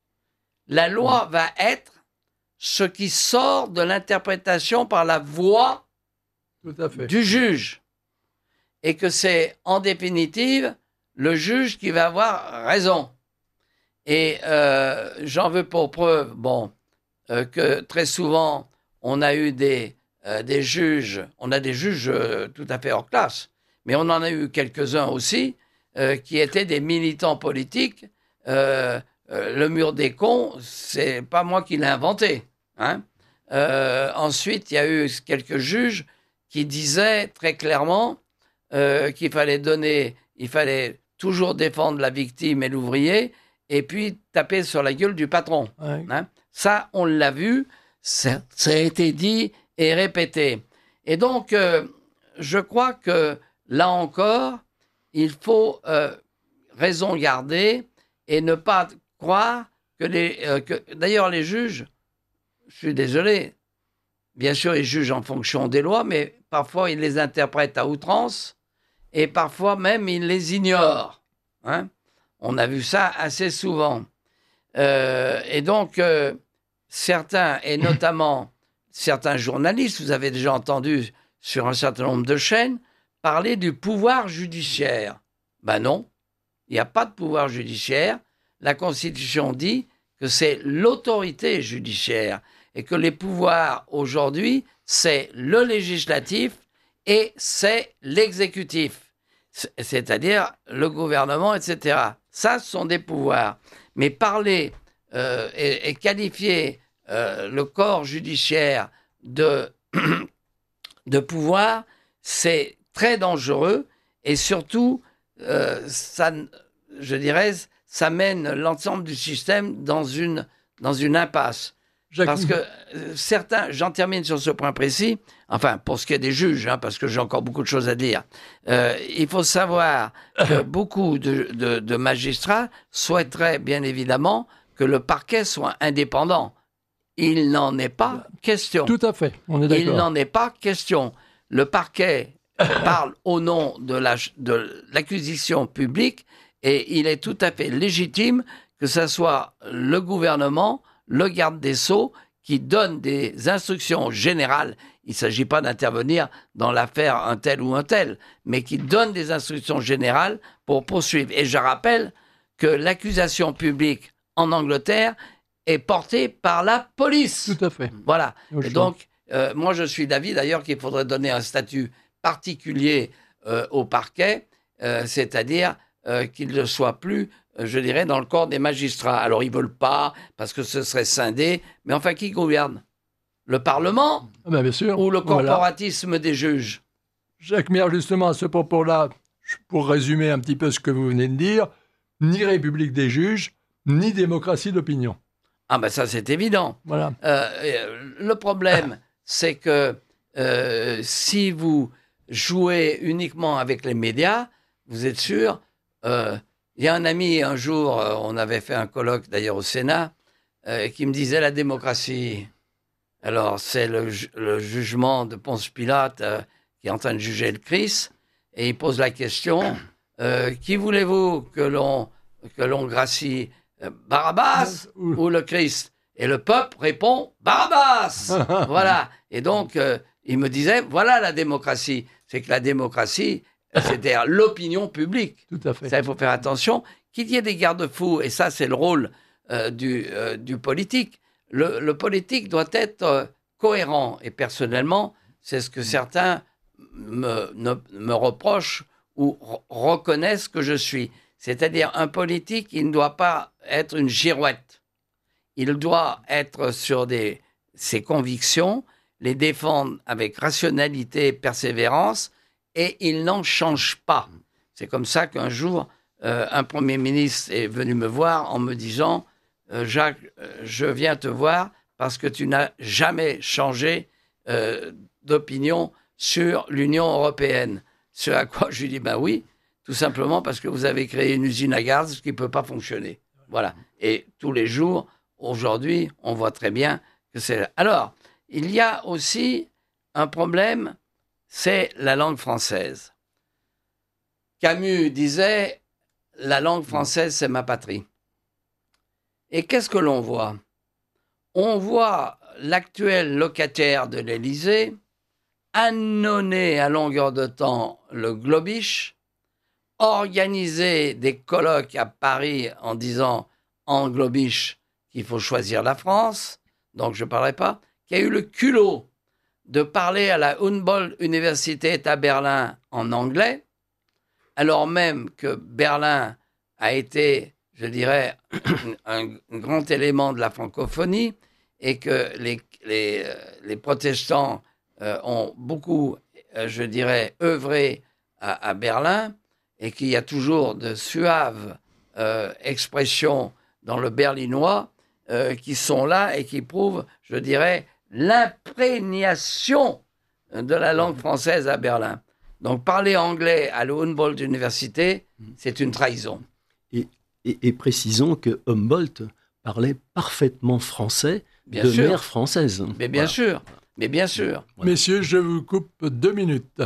La loi va être ce qui sort de l'interprétation par la voix Tout à fait. du juge. Et que c'est, en définitive, le juge qui va avoir raison. Et euh, j'en veux pour preuve, bon, euh, que très souvent, on a eu des, euh, des juges, on a des juges euh, tout à fait hors classe, mais on en a eu quelques-uns aussi, euh, qui étaient des militants politiques. Euh, euh, le mur des cons, c'est pas moi qui l'ai inventé. Hein. Euh, ensuite, il y a eu quelques juges qui disaient très clairement euh, qu'il fallait donner, il fallait toujours défendre la victime et l'ouvrier, et puis taper sur la gueule du patron. Ouais. Hein. Ça, on l'a vu, ça, ça a été dit et répété. Et donc, euh, je crois que là encore, il faut euh, raison garder et ne pas croire que les... Euh, que, d'ailleurs, les juges, je suis désolé, bien sûr, ils jugent en fonction des lois, mais parfois, ils les interprètent à outrance et parfois même, ils les ignorent. Hein. On a vu ça assez souvent. Euh, et donc, euh, certains, et notamment certains journalistes, vous avez déjà entendu sur un certain nombre de chaînes, parler du pouvoir judiciaire. Ben non, il n'y a pas de pouvoir judiciaire. La Constitution dit que c'est l'autorité judiciaire et que les pouvoirs aujourd'hui, c'est le législatif et c'est l'exécutif, c'est-à-dire le gouvernement, et cetera. Ça, ce sont des pouvoirs. Mais parler euh, et, et qualifier euh, le corps judiciaire de, de pouvoir, c'est très dangereux et surtout, euh, ça, je dirais, ça mène l'ensemble du système dans une, dans une impasse. Jacques... Parce que euh, certains, j'en termine sur ce point précis, enfin, pour ce qui est des juges, hein, parce que j'ai encore beaucoup de choses à dire, euh, il faut savoir que beaucoup de, de, de magistrats souhaiteraient, bien évidemment, que le parquet soit indépendant. Il n'en est pas question. Tout à fait, on est d'accord. Il n'en est pas question. Le parquet parle au nom de, la, de l'acquisition publique et il est tout à fait légitime que ce soit le gouvernement, le garde des Sceaux, qui donne des instructions générales. Il ne s'agit pas d'intervenir dans l'affaire un tel ou un tel, mais qui donne des instructions générales pour poursuivre. Et je rappelle que l'accusation publique en Angleterre est portée par la police. Tout à fait. Voilà. Et donc, euh, moi, je suis d'avis d'ailleurs qu'il faudrait donner un statut particulier euh, au parquet, euh, c'est-à-dire euh, qu'il ne soit plus, euh, je dirais, dans le corps des magistrats. Alors, ils ne veulent pas, parce que ce serait scindé, mais enfin, qui gouverne ? Le Parlement Ah ben, bien sûr. ou le Voilà. corporatisme des juges? Jacques Miard, justement, à ce propos-là, pour résumer un petit peu ce que vous venez de dire, ni République des juges, ni démocratie d'opinion. Ah ben ça, c'est évident. Voilà. Euh, euh, le problème, c'est que euh, si vous jouez uniquement avec les médias, vous êtes sûr. Euh, il y a un ami, un jour, euh, on avait fait un colloque d'ailleurs au Sénat, euh, qui me disait la démocratie. Alors, c'est le, ju- le jugement de Ponce Pilate euh, qui est en train de juger le Christ, et il pose la question euh, qui voulez-vous que l'on que l'on gracie, euh, Barabbas ou le Christ? Et le peuple répond Barabbas. Voilà. Et donc, euh, il me disait voilà la démocratie. C'est que la démocratie, c'est-à-dire l'opinion publique. Tout à fait. Ça, il faut faire attention. Qu'il y ait des garde-fous, et ça, c'est le rôle euh, du, euh, du politique. Le, le politique doit être euh, cohérent. Et personnellement, c'est ce que certains me, ne- me reprochent ou re- reconnaissent que je suis. C'est-à-dire, un politique, il ne doit pas être une girouette. Il doit être sur des, ses convictions, les défendre avec rationalité et persévérance, et il n'en change pas. C'est comme ça qu'un jour, euh, un Premier ministre est venu me voir en me disant euh, « Jacques, euh, je viens te voir parce que tu n'as jamais changé euh, d'opinion sur l'Union européenne. » Ce à quoi je lui dis « Ben oui, tout simplement parce que vous avez créé une usine à gaz qui ne peut pas fonctionner. » Voilà. Et tous les jours, aujourd'hui, on voit très bien que c'est... Alors, il y a aussi un problème, c'est la langue française. Camus disait « La langue française, c'est ma patrie ». Et qu'est-ce que l'on voit? On voit l'actuel locataire de l'Élysée annoncer à longueur de temps le globish, organiser des colloques à Paris en disant en globish qu'il faut choisir la France, donc je ne parlerai pas, qui a eu le culot de parler à la Humboldt Universität à Berlin en anglais, alors même que Berlin a été, je dirais, un, un grand élément de la francophonie et que les, les, les protestants euh, ont beaucoup, euh, je dirais, œuvré à, à Berlin et qu'il y a toujours de suaves euh, expressions dans le berlinois euh, qui sont là et qui prouvent, je dirais, l'imprégnation de la langue française à Berlin. Donc, parler anglais à l'Humboldt Université, c'est une trahison. Et, et, et précisons que Humboldt parlait parfaitement français Bien de sûr. mère française. Mais bien Voilà. sûr, mais bien sûr. Voilà. Messieurs, je vous coupe deux minutes.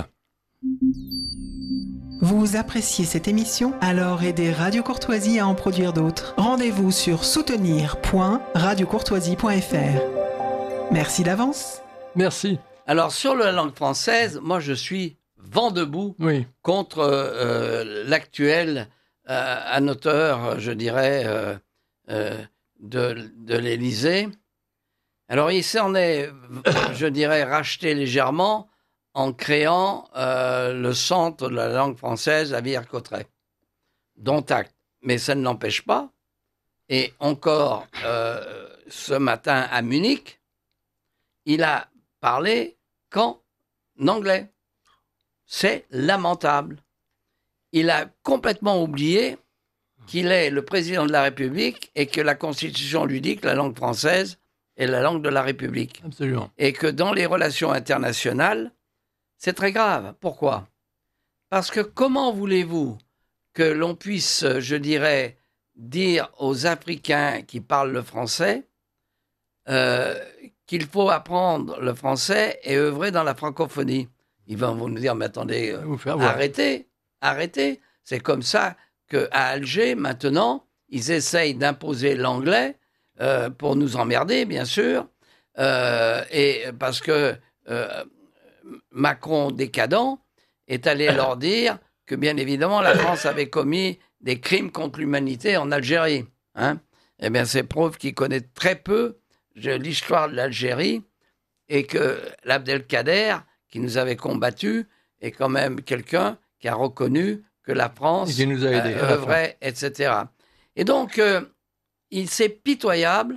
Vous appréciez cette émission? Alors aidez Radio Courtoisie à en produire d'autres. Rendez-vous sur soutenir point radio courtoisie point f r. Merci d'avance. Merci. Alors, sur la langue française, moi, je suis vent debout Oui. contre euh, l'actuel euh, annoteur, je dirais, euh, euh, de, de l'Élysée. Alors, il s'en est, je dirais, racheté légèrement en créant euh, le centre de la langue française à Villers-Cotterêts, dont acte. Mais ça ne l'empêche pas. Et encore, euh, ce matin à Munich, il a parlé qu'en anglais. C'est lamentable. Il a complètement oublié qu'il est le président de la République et que la Constitution lui dit que la langue française est la langue de la République. Absolument. Et que dans les relations internationales, c'est très grave. Pourquoi? Parce que comment voulez-vous que l'on puisse, je dirais, dire aux Africains qui parlent le français euh, qu'il faut apprendre le français et œuvrer dans la francophonie? Ils vont vous nous dire, mais attendez, euh, Vous faire voir. arrêtez, arrêtez. C'est comme ça qu'à Alger, maintenant, ils essayent d'imposer l'anglais euh, pour nous emmerder, bien sûr, euh, et parce que euh, Macron décadent est allé leur dire que, bien évidemment, la France avait commis des crimes contre l'humanité en Algérie. Hein. Eh bien, c'est preuve qu'il connaît très peu de l'histoire de l'Algérie et que l'Abdelkader, qui nous avait combattus, est quand même quelqu'un qui a reconnu que la France Et qui nous a aidés, euh, à la œuvrait, et cetera. Et donc, euh, il c'est pitoyable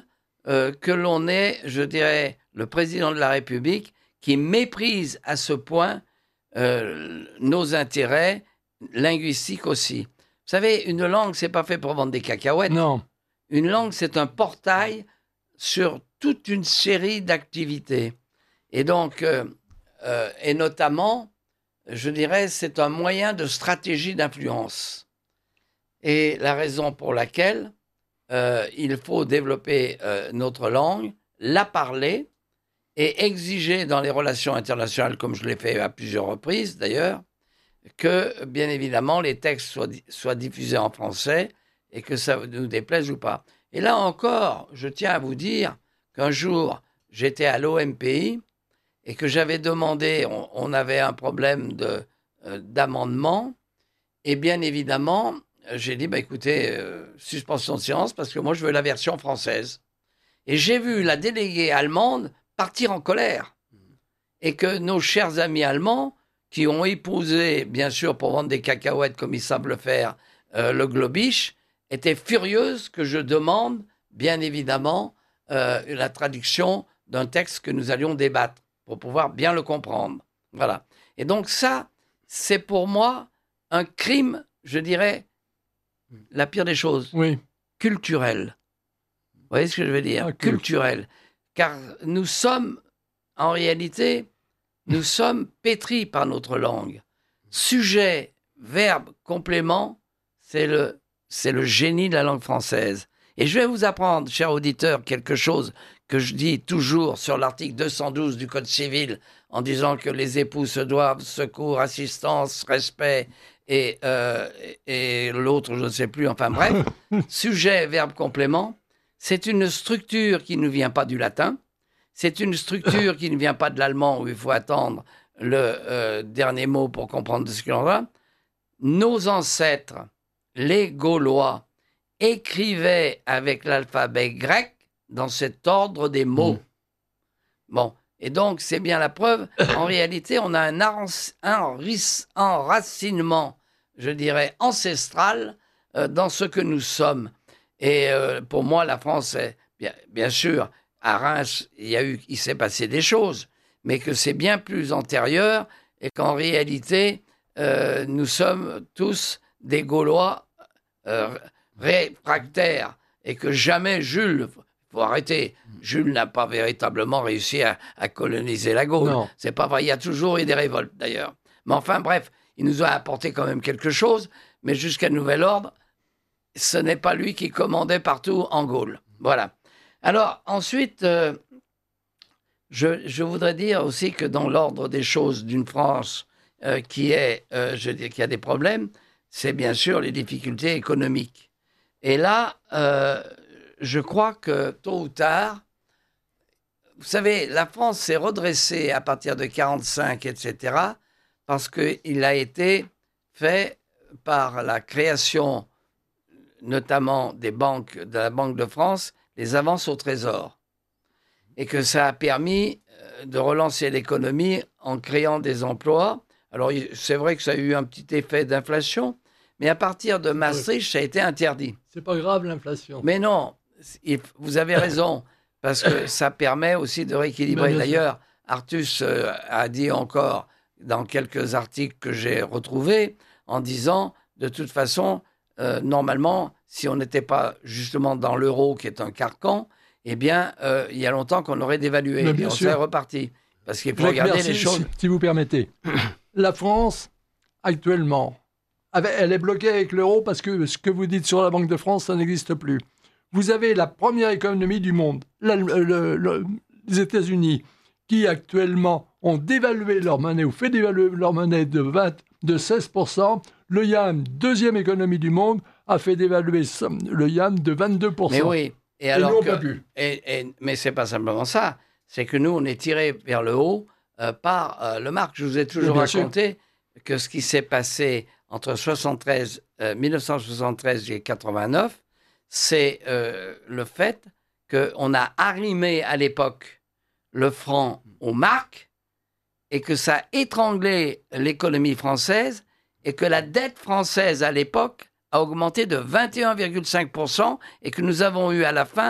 euh, que l'on ait, je dirais, le président de la République qui méprise à ce point euh, nos intérêts linguistiques aussi. Vous savez, une langue, c'est pas fait pour vendre des cacahuètes. Non. Une langue, c'est un portail sur toute une série d'activités. Et donc, euh, euh, et notamment, je dirais, c'est un moyen de stratégie d'influence. Et la raison pour laquelle euh, il faut développer euh, notre langue, la parler et exiger dans les relations internationales, comme je l'ai fait à plusieurs reprises d'ailleurs, que, bien évidemment, les textes soient, soient diffusés en français et que ça nous déplaise ou pas. Et là encore, je tiens à vous dire qu'un jour, j'étais à l'O M P I et que j'avais demandé, on, on avait un problème de, euh, d'amendement, et bien évidemment, j'ai dit, bah, écoutez, euh, suspension de séance, parce que moi, je veux la version française. Et j'ai vu la déléguée allemande partir en colère. Et que nos chers amis allemands, qui ont épousé, bien sûr, pour vendre des cacahuètes comme ils savent le faire, euh, le globish, étaient furieuses que je demande, bien évidemment, euh, la traduction d'un texte que nous allions débattre, pour pouvoir bien le comprendre. Voilà. Et donc ça, c'est pour moi un crime, je dirais, la pire des choses, Oui. culturel. Vous voyez ce que je veux dire? Ah, culturel. Car nous sommes, en réalité, nous sommes pétris par notre langue. Sujet, verbe, complément, c'est le, c'est le génie de la langue française. Et je vais vous apprendre, chers auditeurs, quelque chose que je dis toujours sur l'article deux cent douze du Code civil, en disant que les époux se doivent secours, assistance, respect, et, euh, et l'autre, je ne sais plus, enfin bref, sujet, verbe, complément, c'est une structure qui ne vient pas du latin, c'est une structure qui ne vient pas de l'allemand où il faut attendre le euh, dernier mot pour comprendre ce qu'il en va. Nos ancêtres, les Gaulois, écrivaient avec l'alphabet grec dans cet ordre des mots. Mmh. Bon, et donc c'est bien la preuve. En réalité, on a un, un enracinement, je dirais, ancestral euh, dans ce que nous sommes. Et euh, pour moi, la France, est, bien, bien sûr, à Reims, il, y a eu, il s'est passé des choses, mais que c'est bien plus antérieur et qu'en réalité, euh, nous sommes tous des Gaulois euh, réfractaires et que jamais Jules... Il faut arrêter. Jules n'a pas véritablement réussi à, à coloniser la Gaule. Non. C'est pas vrai. Il y a toujours eu des révoltes, d'ailleurs. Mais enfin, bref, il nous a apporté quand même quelque chose. Mais jusqu'à nouvel ordre, ce n'est pas lui qui commandait partout en Gaule. Voilà. Alors, ensuite, euh, je, je voudrais dire aussi que dans l'ordre des choses d'une France euh, qui, est, euh, je dis, qui a des problèmes, c'est bien sûr les difficultés économiques. Et là... Euh, je crois que tôt ou tard, vous savez, la France s'est redressée à partir de quarante-cinq, et cetera, parce qu'il a été fait par la création, notamment des banques, de la Banque de France, les avances au Trésor. Et que ça a permis de relancer l'économie en créant des emplois. Alors, c'est vrai que ça a eu un petit effet d'inflation, mais à partir de Maastricht, ça a été interdit. C'est pas grave, l'inflation. Mais non. Vous avez raison, parce que ça permet aussi de rééquilibrer. D'ailleurs, Artus euh, a dit encore dans quelques articles que j'ai retrouvés, en disant, de toute façon, euh, normalement, si on n'était pas justement dans l'euro, qui est un carcan, eh bien, euh, il y a longtemps qu'on aurait dévalué. Et on serait reparti. Parce qu'il faut Jacques regarder Merci, les choses. Si, si vous permettez. La France, actuellement, elle est bloquée avec l'euro parce que ce que vous dites sur la Banque de France, ça n'existe plus. Vous avez la première économie du monde, la, le, le, les États-Unis, qui actuellement ont dévalué leur monnaie ou fait dévaluer leur monnaie de, vingt, de seize pour cent. Le yuan, deuxième économie du monde, a fait dévaluer le yuan de vingt-deux pour cent. Mais oui, et alors et nous, que, on peut plus. Et, et, mais c'est pas simplement ça, c'est que nous, on est tirés vers le haut euh, par euh, le marque. Je vous ai toujours raconté sûr. que ce qui s'est passé entre soixante-treize, euh, mille neuf cent soixante-treize et quatre-vingt-neuf, c'est euh, le fait qu'on a arrimé à l'époque le franc aux marques et que ça a étranglé l'économie française et que la dette française à l'époque a augmenté de vingt et un virgule cinq pour cent et que nous avons eu à la fin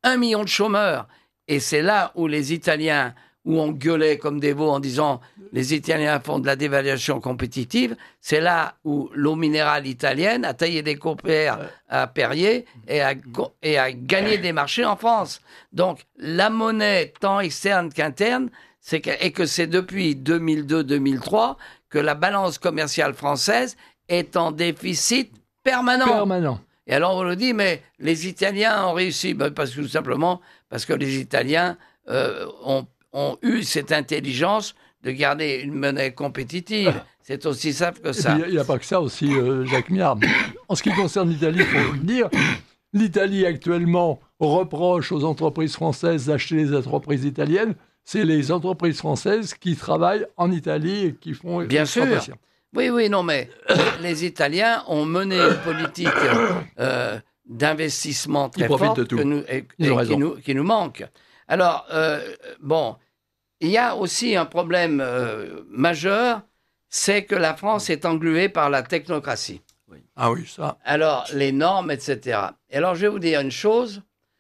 un million de chômeurs. Et c'est là où les Italiens, où on gueulait comme des veaux en disant les Italiens font de la dévaluation compétitive, c'est là où l'eau minérale italienne a taillé des coupères à Perrier et a, et a gagné des marchés en France. Donc la monnaie, tant externe qu'interne, c'est que, et que c'est depuis deux mille deux deux mille trois que la balance commerciale française est en déficit permanent. Permanent. Et alors on nous dit, mais les Italiens ont réussi. Ben, parce que tout simplement, parce que les Italiens euh, ont, ont eu cette intelligence de garder une monnaie compétitive. C'est aussi simple que ça. Il n'y a, a pas que ça aussi, euh, Jacques Miard. En ce qui concerne l'Italie, il faut le dire, l'Italie actuellement reproche aux entreprises françaises d'acheter les entreprises italiennes. C'est les entreprises françaises qui travaillent en Italie et qui font bien sûr. Oui, oui, non, mais les Italiens ont mené une politique euh, d'investissement très forte que nous, et, et qui, nous, qui nous manque. Alors, euh, bon, il y a aussi un problème euh, majeur, c'est que la France est engluée par la technocratie. Oui. Ah oui, ça. Alors, les normes, et cetera. Et alors, je vais vous dire une chose,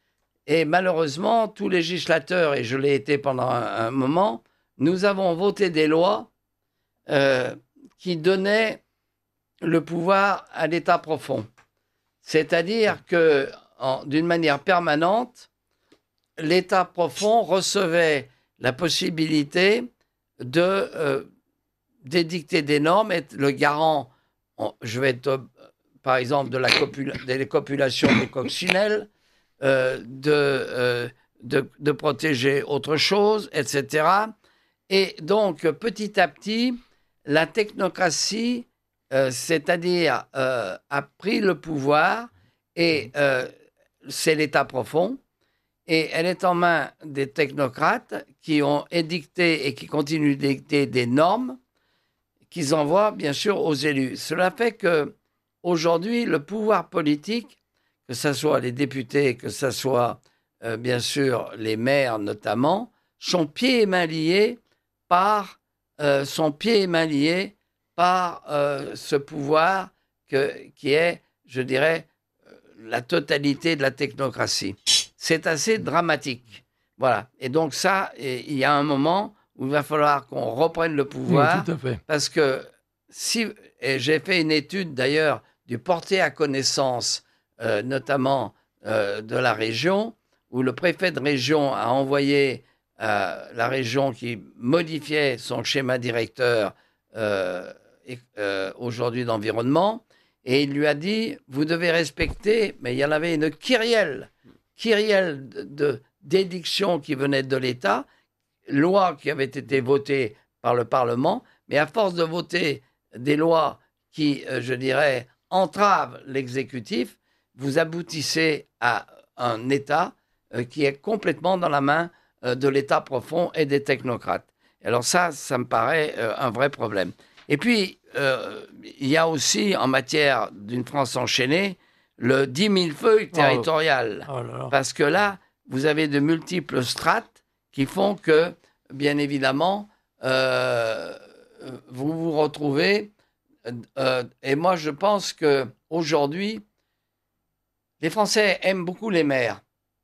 et malheureusement, tout législateur, et je l'ai été pendant un, un moment, nous avons voté des lois euh, qui donnaient le pouvoir à l'État profond. C'est-à-dire que, en, d'une manière permanente, l'État profond recevait la possibilité de euh, d'édicter des normes, être le garant, je vais être, euh, par exemple, de la copula- des copulations des coccinelles, euh, de, euh, de, de protéger autre chose, et cetera. Et donc, petit à petit, la technocratie, euh, c'est-à-dire, euh, a pris le pouvoir, et euh, c'est l'État profond, et elle est en main des technocrates qui ont édicté et qui continuent d'édicter des normes qu'ils envoient, bien sûr, aux élus. Cela fait qu'aujourd'hui, le pouvoir politique, que ce soit les députés, que ce soit, euh, bien sûr, les maires notamment, sont pieds et mains liés par, euh, sont pieds et mains liés par euh, ce pouvoir que, qui est, je dirais, la totalité de la technocratie. C'est assez dramatique. Voilà. Et donc ça, il y a un moment où il va falloir qu'on reprenne le pouvoir. Oui, tout à fait. Parce que si, et j'ai fait une étude d'ailleurs du porté à connaissance, euh, notamment euh, de la région, où le préfet de région a envoyé à la région qui modifiait son schéma directeur euh, et, euh, aujourd'hui d'environnement, et il lui a dit, vous devez respecter, mais il y en avait une kyrielle, kyrielle de, de, d'édiction qui venait de l'État, loi qui avait été votée par le Parlement, mais à force de voter des lois qui, euh, je dirais, entravent l'exécutif, vous aboutissez à un État euh, qui est complètement dans la main euh, de l'État profond et des technocrates. Alors ça, ça me paraît euh, un vrai problème. Et puis, euh, il y a aussi, en matière d'une France enchaînée, le dix mille feuilles territorial. Oh. Oh là là. Parce que là, vous avez de multiples strates qui font que, bien évidemment, euh, vous vous retrouvez. Euh, et moi, je pense qu'aujourd'hui, les Français aiment beaucoup les maires.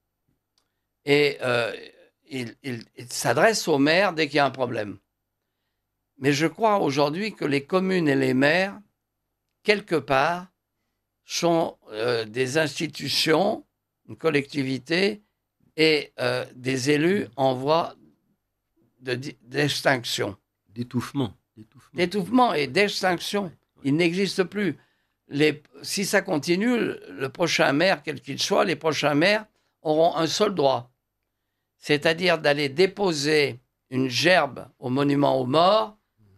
Et euh, ils, ils, ils s'adressent aux maires dès qu'il y a un problème. Mais je crois aujourd'hui que les communes et les maires, quelque part, sont euh, des institutions, une collectivité, et euh, des élus en voie de, d'extinction. D'étouffement. D'étouffement, D'étouffement et d'extinction. Ils n'existent plus. Les, si ça continue, le prochain maire, quel qu'il soit, les prochains maires auront un seul droit. C'est-à-dire d'aller déposer une gerbe au monument aux morts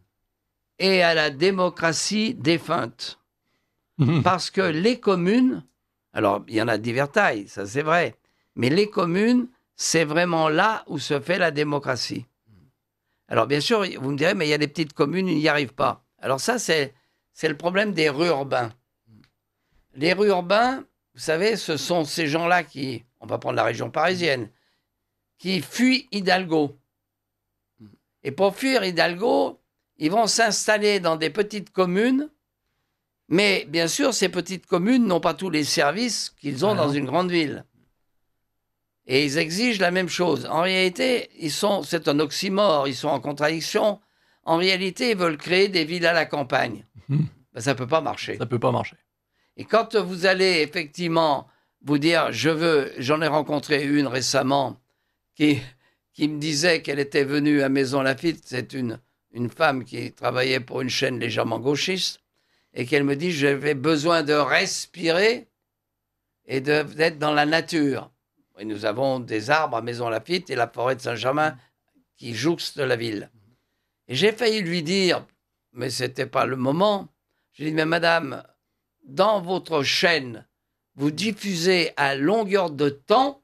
et à la démocratie défunte. Parce que les communes, alors il y en a divers tailles, ça c'est vrai, mais les communes, c'est vraiment là où se fait la démocratie. Alors bien sûr, vous me direz, mais il y a des petites communes, ils n'y arrivent pas. Alors ça, c'est, c'est le problème des rurbains. Les rurbains, vous savez, ce sont ces gens-là qui, on va prendre la région parisienne, qui fuient Hidalgo. Et pour fuir Hidalgo, ils vont s'installer dans des petites communes, mais bien sûr, ces petites communes n'ont pas tous les services qu'ils ont ah dans une grande ville. Et ils exigent la même chose. En réalité, ils sont, c'est un oxymore, ils sont en contradiction. En réalité, ils veulent créer des villes à la campagne. Mmh. Ben, ça ne peut pas marcher. Ça ne peut pas marcher. Et quand vous allez effectivement vous dire, je veux, j'en ai rencontré une récemment qui, qui me disait qu'elle était venue à Maison Lafitte, c'est une, une femme qui travaillait pour une chaîne légèrement gauchiste, et qu'elle me dit, j'avais besoin de respirer et de, d'être dans la nature. Et nous avons des arbres à Maison Lafitte et la forêt de Saint-Germain qui jouxte la ville. Et j'ai failli lui dire, mais ce n'était pas le moment, j'ai dit, mais madame, dans votre chaîne, vous diffusez à longueur de temps,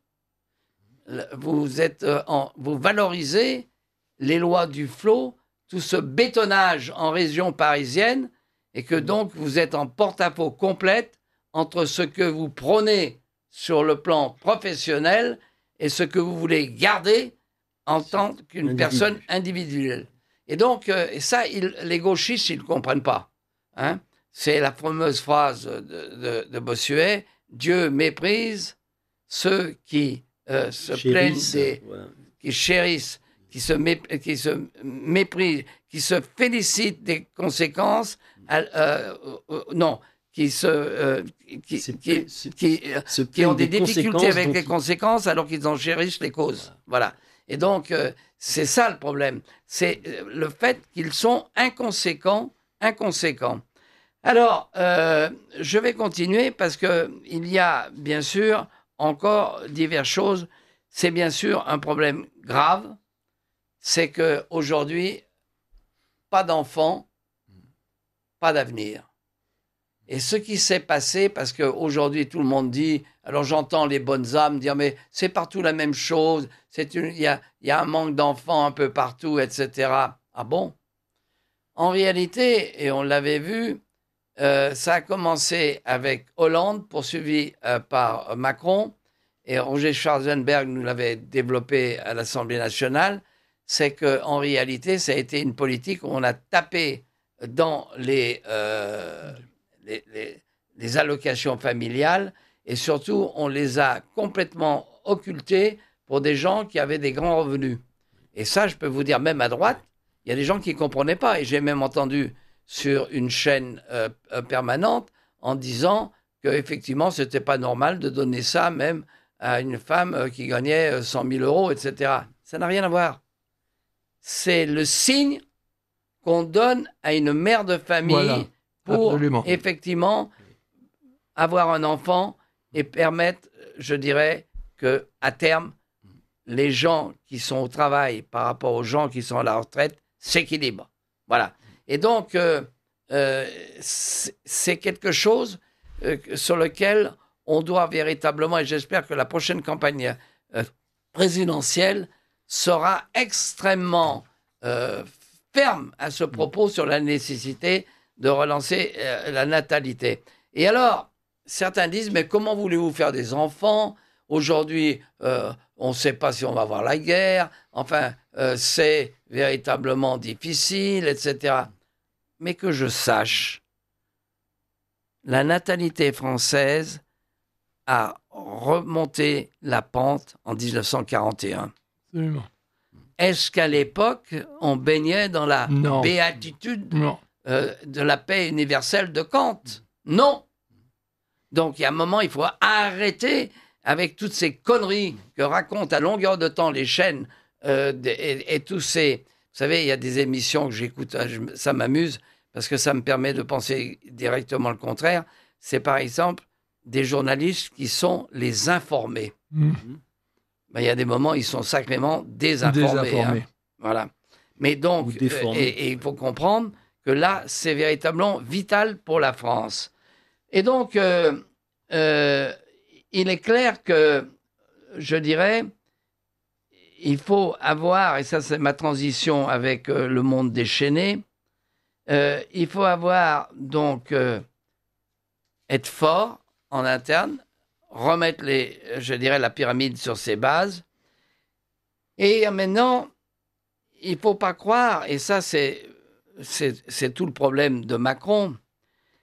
vous, êtes en, vous valorisez les lois du flot, tout ce bétonnage en région parisienne, et que donc vous êtes en porte-à-faux complète entre ce que vous prônez sur le plan professionnel et ce que vous voulez garder en tant qu'une personne individuelle. Et donc, euh, et ça, il, les gauchistes, ils ne comprennent pas. Hein. C'est la fameuse phrase de, de, de Bossuet, « Dieu méprise ceux qui euh, se Chérisse, plaignent, des, voilà. qui chérissent, qui se, mé, qui se méprisent, qui se félicitent des conséquences, euh, euh, euh, non, qui se... Euh, qui, C'est- qui, c'est- qui, euh, se qui ont plaignent des, des difficultés conséquences avec dont les ils- conséquences alors qu'ils en chérissent les causes. Voilà. Et donc, euh, c'est ça le problème. C'est euh, le fait qu'ils sont inconséquents, inconséquents. Alors, euh, je vais continuer parce qu'il y a, bien sûr, encore diverses choses. C'est bien sûr un problème grave. C'est qu'aujourd'hui, pas d'enfants, pas d'avenir. Et ce qui s'est passé, parce qu'aujourd'hui, tout le monde dit, alors j'entends les bonnes âmes dire, mais c'est partout la même chose, c'est une, il y a, il y a un manque d'enfants un peu partout, et cetera. Ah bon? En réalité, et on l'avait vu, euh, ça a commencé avec Hollande, poursuivi euh, par Macron, et Roger Schwarzenberg nous l'avait développé à l'Assemblée nationale, c'est qu'en réalité, ça a été une politique où on a tapé dans les... Euh, Les, les, les allocations familiales et surtout on les a complètement occultées pour des gens qui avaient des grands revenus. Et ça, je peux vous dire, même à droite, il y a des gens qui ne comprenaient pas. Et j'ai même entendu sur une chaîne euh, permanente en disant qu'effectivement, ce n'était pas normal de donner ça même à une femme qui gagnait cent mille euros, et cetera. Ça n'a rien à voir. C'est le signe qu'on donne à une mère de famille Voilà. pour Absolument. effectivement avoir un enfant et permettre, je dirais, qu'à terme, les gens qui sont au travail par rapport aux gens qui sont à la retraite s'équilibrent. Voilà. Et donc, euh, euh, c'est quelque chose euh, sur lequel on doit véritablement, et j'espère que la prochaine campagne euh, présidentielle sera extrêmement euh, ferme à ce propos sur la nécessité de relancer euh, la natalité. Et alors, certains disent, mais comment voulez-vous faire des enfants? Aujourd'hui, euh, on ne sait pas si on va avoir la guerre, enfin, euh, c'est véritablement difficile, et cetera. Mais que je sache, la natalité française a remonté la pente en dix-neuf cent quarante et un. Absolument. Est-ce qu'à l'époque, on baignait dans la Non. béatitude Non. Euh, de la paix universelle de Kant? Non. Donc, il y a un moment, il faut arrêter avec toutes ces conneries que racontent à longueur de temps les chaînes euh, de, et, et tous ces... Vous savez, il y a des émissions que j'écoute, ça m'amuse, parce que ça me permet de penser directement le contraire. C'est par exemple des journalistes qui sont les informés. Mmh. Ben, il y a des moments, ils sont sacrément désinformés. Désinformés. Hein. Voilà. Mais donc, Ou déformés. euh, et, et il faut comprendre que là, c'est véritablement vital pour la France. Et donc, euh, euh, il est clair que, je dirais, il faut avoir, et ça c'est ma transition avec euh, le monde déchaîné, euh, il faut avoir donc euh, être fort en interne, remettre les, je dirais, la pyramide sur ses bases. Et maintenant, il ne faut pas croire, et ça c'est C'est, c'est tout le problème de Macron.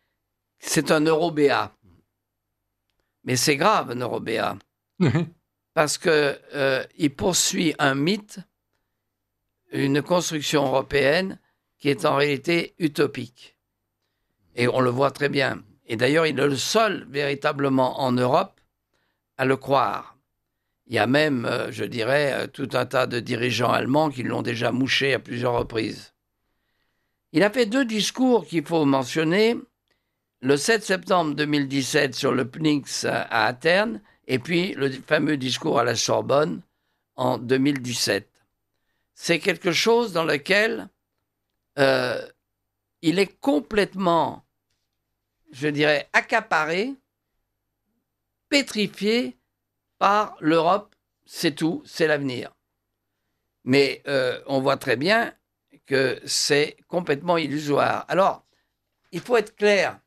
C'est un eurobéat. Mais c'est grave, un eurobéat. parce qu'il euh, poursuit un mythe, une construction européenne qui est en réalité utopique. Et on le voit très bien. Et d'ailleurs, il est le seul véritablement en Europe à le croire. Il y a même, euh, je dirais, tout un tas de dirigeants allemands qui l'ont déjà mouché à plusieurs reprises. Il a fait deux discours qu'il faut mentionner. Le sept septembre deux mille dix-sept sur le P N I X à Athènes, et puis le fameux discours à la Sorbonne en deux mille dix-sept. C'est quelque chose dans lequel euh, il est complètement, je dirais, accaparé, pétrifié par l'Europe, c'est tout, c'est l'avenir. Mais euh, on voit très bien que c'est complètement illusoire. Alors, il faut être clair.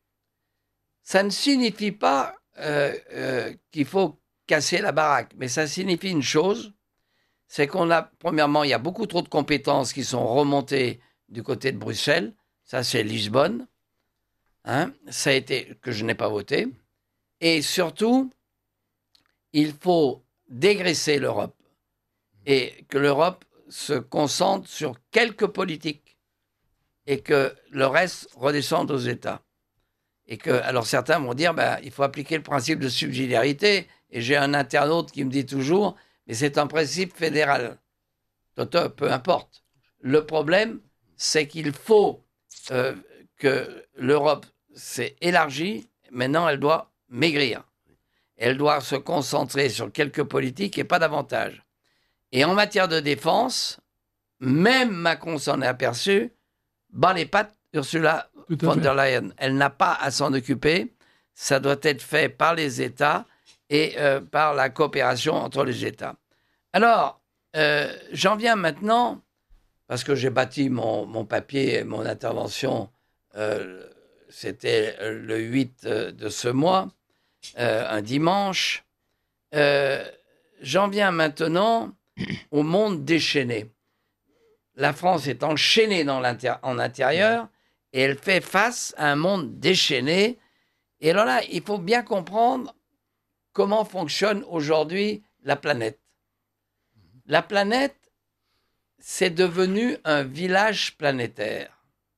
Ça ne signifie pas euh, euh, qu'il faut casser la baraque, mais ça signifie une chose, c'est qu'on a, premièrement, il y a beaucoup trop de compétences qui sont remontées du côté de Bruxelles, ça c'est Lisbonne, hein, ça a été, que je n'ai pas voté, et surtout, il faut dégraisser l'Europe, et que l'Europe se concentre sur quelques politiques, et que le reste redescende aux États. Et que, alors certains vont dire, ben, il faut appliquer le principe de subsidiarité. Et j'ai un internaute qui me dit toujours, mais c'est un principe fédéral. Toto, peu importe. Le problème, c'est qu'il faut euh, que l'Europe s'est élargie. Maintenant, elle doit maigrir. Elle doit se concentrer sur quelques politiques et pas davantage. Et en matière de défense, même Macron s'en est aperçu, bat les pattes Ursula von der Leyen. Elle n'a pas à s'en occuper. Ça doit être fait par les États et euh, par la coopération entre les États. Alors, euh, j'en viens maintenant, parce que j'ai bâti mon, mon papier, mon intervention, euh, c'était le huit de ce mois, euh, un dimanche. Euh, j'en viens maintenant au monde déchaîné. La France est enchaînée dans l'inter- en intérieur, et elle fait face à un monde déchaîné. Et alors là, il faut bien comprendre comment fonctionne aujourd'hui la planète. La planète, c'est devenu un village planétaire.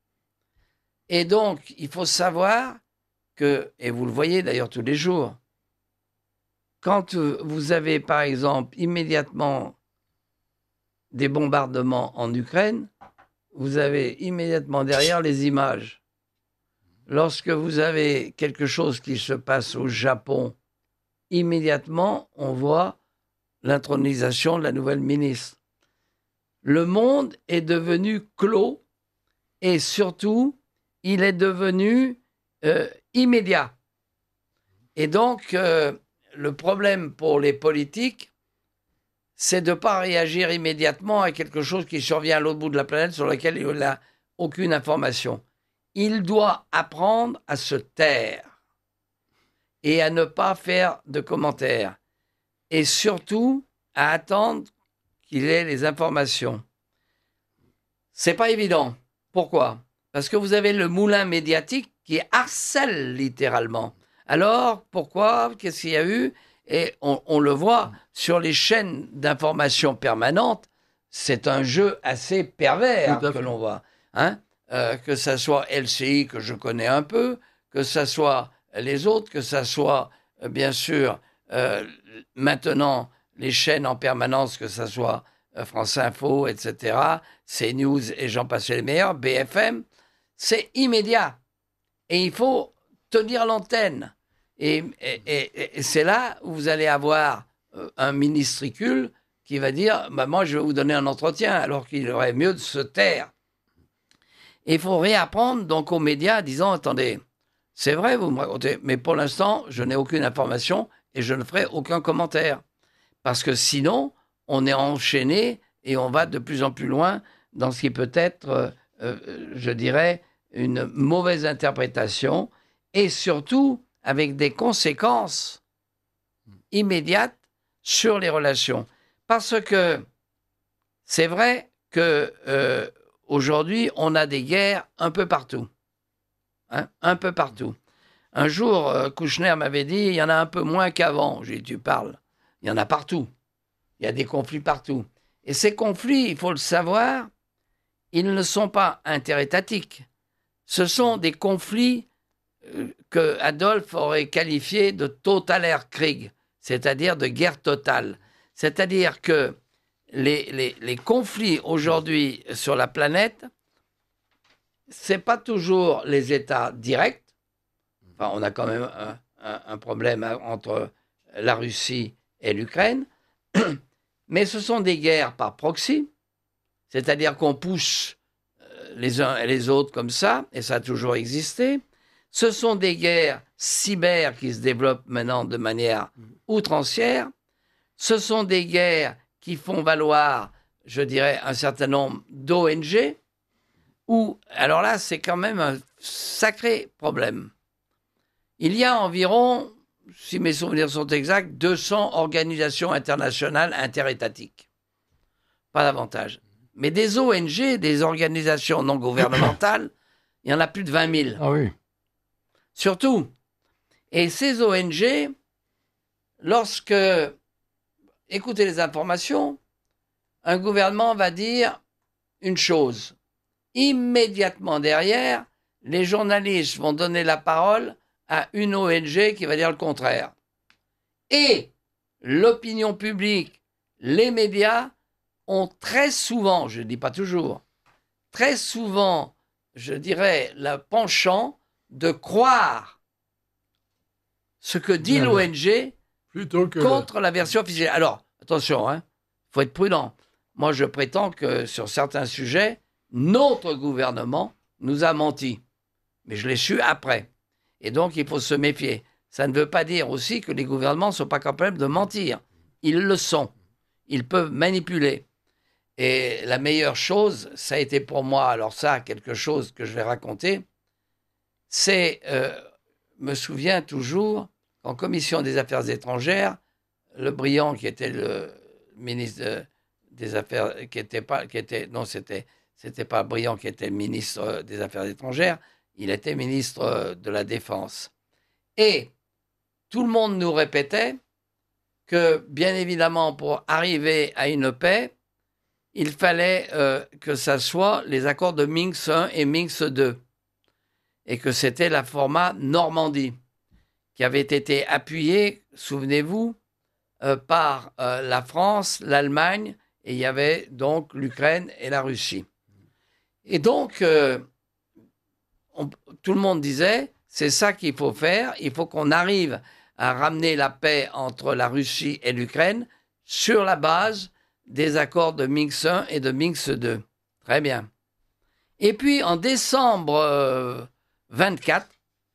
Et donc, il faut savoir que, et vous le voyez d'ailleurs tous les jours, quand vous avez par exemple immédiatement des bombardements en Ukraine, vous avez immédiatement derrière les images. Lorsque vous avez quelque chose qui se passe au Japon, immédiatement, on voit l'intronisation de la nouvelle ministre. Le monde est devenu clos et surtout, il est devenu euh, immédiat. Et donc, euh, le problème pour les politiques, c'est de ne pas réagir immédiatement à quelque chose qui survient à l'autre bout de la planète sur lequel il n'a aucune information. Il doit apprendre à se taire et à ne pas faire de commentaires. Et surtout, à attendre qu'il ait les informations. C'est pas évident. Pourquoi ? Parce que vous avez le moulin médiatique qui harcèle littéralement. Alors, pourquoi ? Qu'est-ce qu'il y a eu ? Et on, on le voit sur les chaînes d'information permanentes, c'est un jeu assez pervers que l'on voit. Hein ? Euh, que ça soit L C I, que je connais un peu, que ça soit les autres, que ça soit, euh, bien sûr, euh, maintenant, les chaînes en permanence, que ça soit euh, France Info, et cetera, CNews et j'en passe les meilleurs, B F M, c'est immédiat. Et il faut tenir l'antenne. Et, et, et, et c'est là où vous allez avoir euh, un ministricule qui va dire bah, « moi, je vais vous donner un entretien », alors qu'il aurait mieux de se taire. Et il faut réapprendre donc aux médias en disant « attendez, c'est vrai, vous me racontez, mais pour l'instant, je n'ai aucune information et je ne ferai aucun commentaire. » Parce que sinon, on est enchaîné et on va de plus en plus loin dans ce qui peut être, euh, euh, je dirais, une mauvaise interprétation et surtout avec des conséquences immédiates sur les relations. Parce que c'est vrai que euh, aujourd'hui, on a des guerres un peu partout. Hein, un peu partout. Un jour, euh, Kouchner m'avait dit, il y en a un peu moins qu'avant. J'ai dit, tu parles. Il y en a partout. Il y a des conflits partout. Et ces conflits, il faut le savoir, ils ne sont pas interétatiques. Ce sont des conflits euh, que Adolphe aurait qualifiés de Totalerkrieg, c'est-à-dire de guerre totale. C'est-à-dire que les, les, les conflits aujourd'hui sur la planète, ce n'est pas toujours les États directs. Enfin, on a quand même un, un, un problème entre la Russie et l'Ukraine. Mais ce sont des guerres par proxy, c'est-à-dire qu'on pousse les uns et les autres comme ça, et ça a toujours existé. Ce sont des guerres cyber qui se développent maintenant de manière outrancière. Ce sont des guerres qui font valoir, je dirais, un certain nombre d'O N G, où, alors là, c'est quand même un sacré problème. Il y a environ, si mes souvenirs sont exacts, deux cents organisations internationales interétatiques. Pas davantage. Mais des O N G, des organisations non gouvernementales, il y en a plus de vingt mille. Ah oui. Surtout. Et ces O N G, lorsque, écoutez les informations, un gouvernement va dire une chose. Immédiatement derrière, les journalistes vont donner la parole à une O N G qui va dire le contraire. Et l'opinion publique, les médias ont très souvent, je ne dis pas toujours, très souvent, je dirais, le penchant de croire ce que dit l'O N G plutôt que contre la version officielle. Alors, attention, il hein, faut être prudent. Moi, je prétends que sur certains sujets, notre gouvernement nous a menti. Mais je l'ai su après. Et donc, il faut se méfier. Ça ne veut pas dire aussi que les gouvernements ne sont pas capables de mentir. Ils le sont. Ils peuvent manipuler. Et la meilleure chose, ça a été pour moi, alors ça, quelque chose que je vais raconter, c'est, euh, me souviens toujours, qu'en commission des affaires étrangères, Le Briand, qui était le ministre de, des Affaires, qui était pas, qui était, non, c'était, c'était pas Briand qui était le ministre des Affaires étrangères, il était ministre de la Défense. Et tout le monde nous répétait que, bien évidemment, pour arriver à une paix, il fallait euh, que ça soit les accords de Minsk un et Minsk deux, et que c'était le format Normandie, qui avait été appuyé, souvenez-vous, euh, par euh, la France, l'Allemagne, et il y avait donc l'Ukraine et la Russie. Et donc, euh, on, tout le monde disait, c'est ça qu'il faut faire, il faut qu'on arrive à ramener la paix entre la Russie et l'Ukraine sur la base des accords de Minsk un et de Minsk deux. Très bien. Et puis, en décembre euh, vingt-quatre,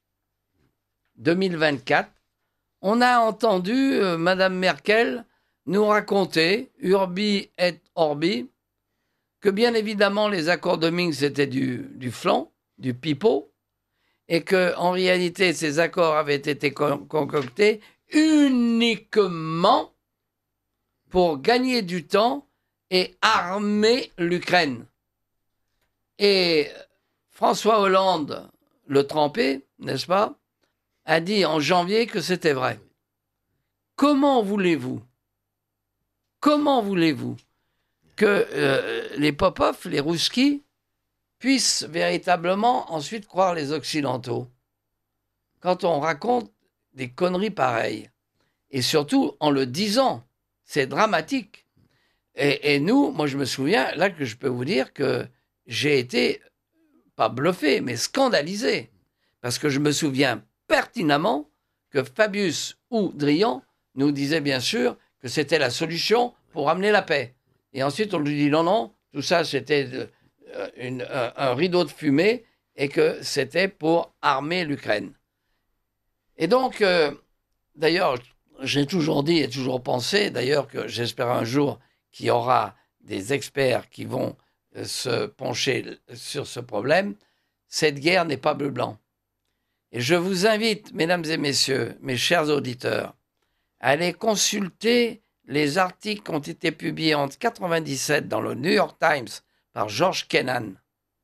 deux mille vingt-quatre, on a entendu euh, Madame Merkel nous raconter, urbi et orbi, que bien évidemment les accords de Minsk c'était du, du flan, du pipeau, et que en réalité ces accords avaient été con- concoctés uniquement pour gagner du temps et armer l'Ukraine. Et François Hollande, le trempé, n'est-ce pas, a dit en janvier que c'était vrai. Comment voulez-vous, comment voulez-vous que euh, les Popov, les Rousskis, puissent véritablement ensuite croire les Occidentaux quand on raconte des conneries pareilles? Et surtout en le disant. C'est dramatique. Et, et nous, moi je me souviens, là que je peux vous dire que j'ai été, pas bluffé, mais scandalisé. Parce que je me souviens pertinemment que Fabius ou Drian nous disait bien sûr que c'était la solution pour amener la paix. Et ensuite on lui dit non, non, tout ça c'était de, euh, une, un, un rideau de fumée et que c'était pour armer l'Ukraine. Et donc, euh, d'ailleurs, j'ai toujours dit et toujours pensé, d'ailleurs, que j'espère un jour qu'il y aura des experts qui vont euh, se pencher sur ce problème. Cette guerre n'est pas bleu-blanc. Et je vous invite, mesdames et messieurs, mes chers auditeurs, à aller consulter les articles qui ont été publiés en quatre-vingt-dix-sept dans le New York Times par George Kennan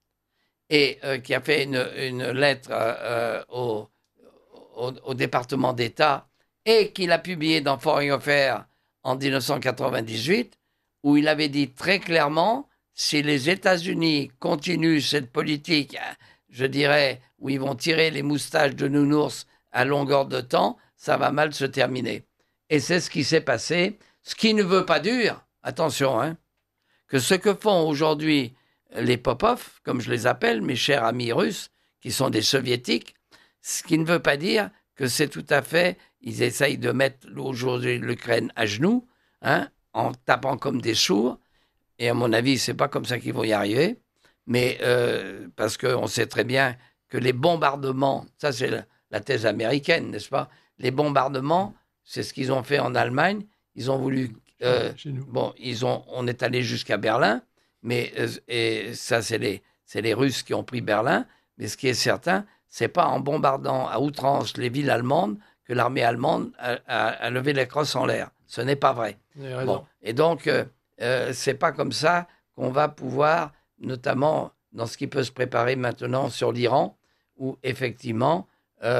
et euh, qui a fait une, une lettre euh, au, au, au département d'État et qu'il a publié dans Foreign Affairs en dix-neuf cent quatre-vingt-dix-huit, où il avait dit très clairement, si les États-Unis continuent cette politique, je dirais, où ils vont tirer les moustaches de nounours à longueur de temps, ça va mal se terminer. Et c'est ce qui s'est passé, ce qui ne veut pas dire, attention, hein, que ce que font aujourd'hui les Popov, comme je les appelle, mes chers amis russes, qui sont des soviétiques, ce qui ne veut pas dire que c'est tout à fait, ils essayent de mettre aujourd'hui l'Ukraine à genoux, hein, en tapant comme des sourds, et à mon avis, c'est pas comme ça qu'ils vont y arriver, mais euh, parce qu'on sait très bien que les bombardements, ça c'est la, la thèse américaine, n'est-ce pas? Les bombardements, c'est ce qu'ils ont fait en Allemagne, ils ont voulu... Euh, bon, ils ont, on est allé jusqu'à Berlin, mais euh, et ça c'est les, c'est les Russes qui ont pris Berlin, mais ce qui est certain, c'est pas en bombardant à outrance les villes allemandes que l'armée allemande a, a, a levé la crosse en l'air. Ce n'est pas vrai. Bon. Et donc, euh, euh, c'est pas comme ça qu'on va pouvoir, notamment dans ce qui peut se préparer maintenant sur l'Iran, où effectivement,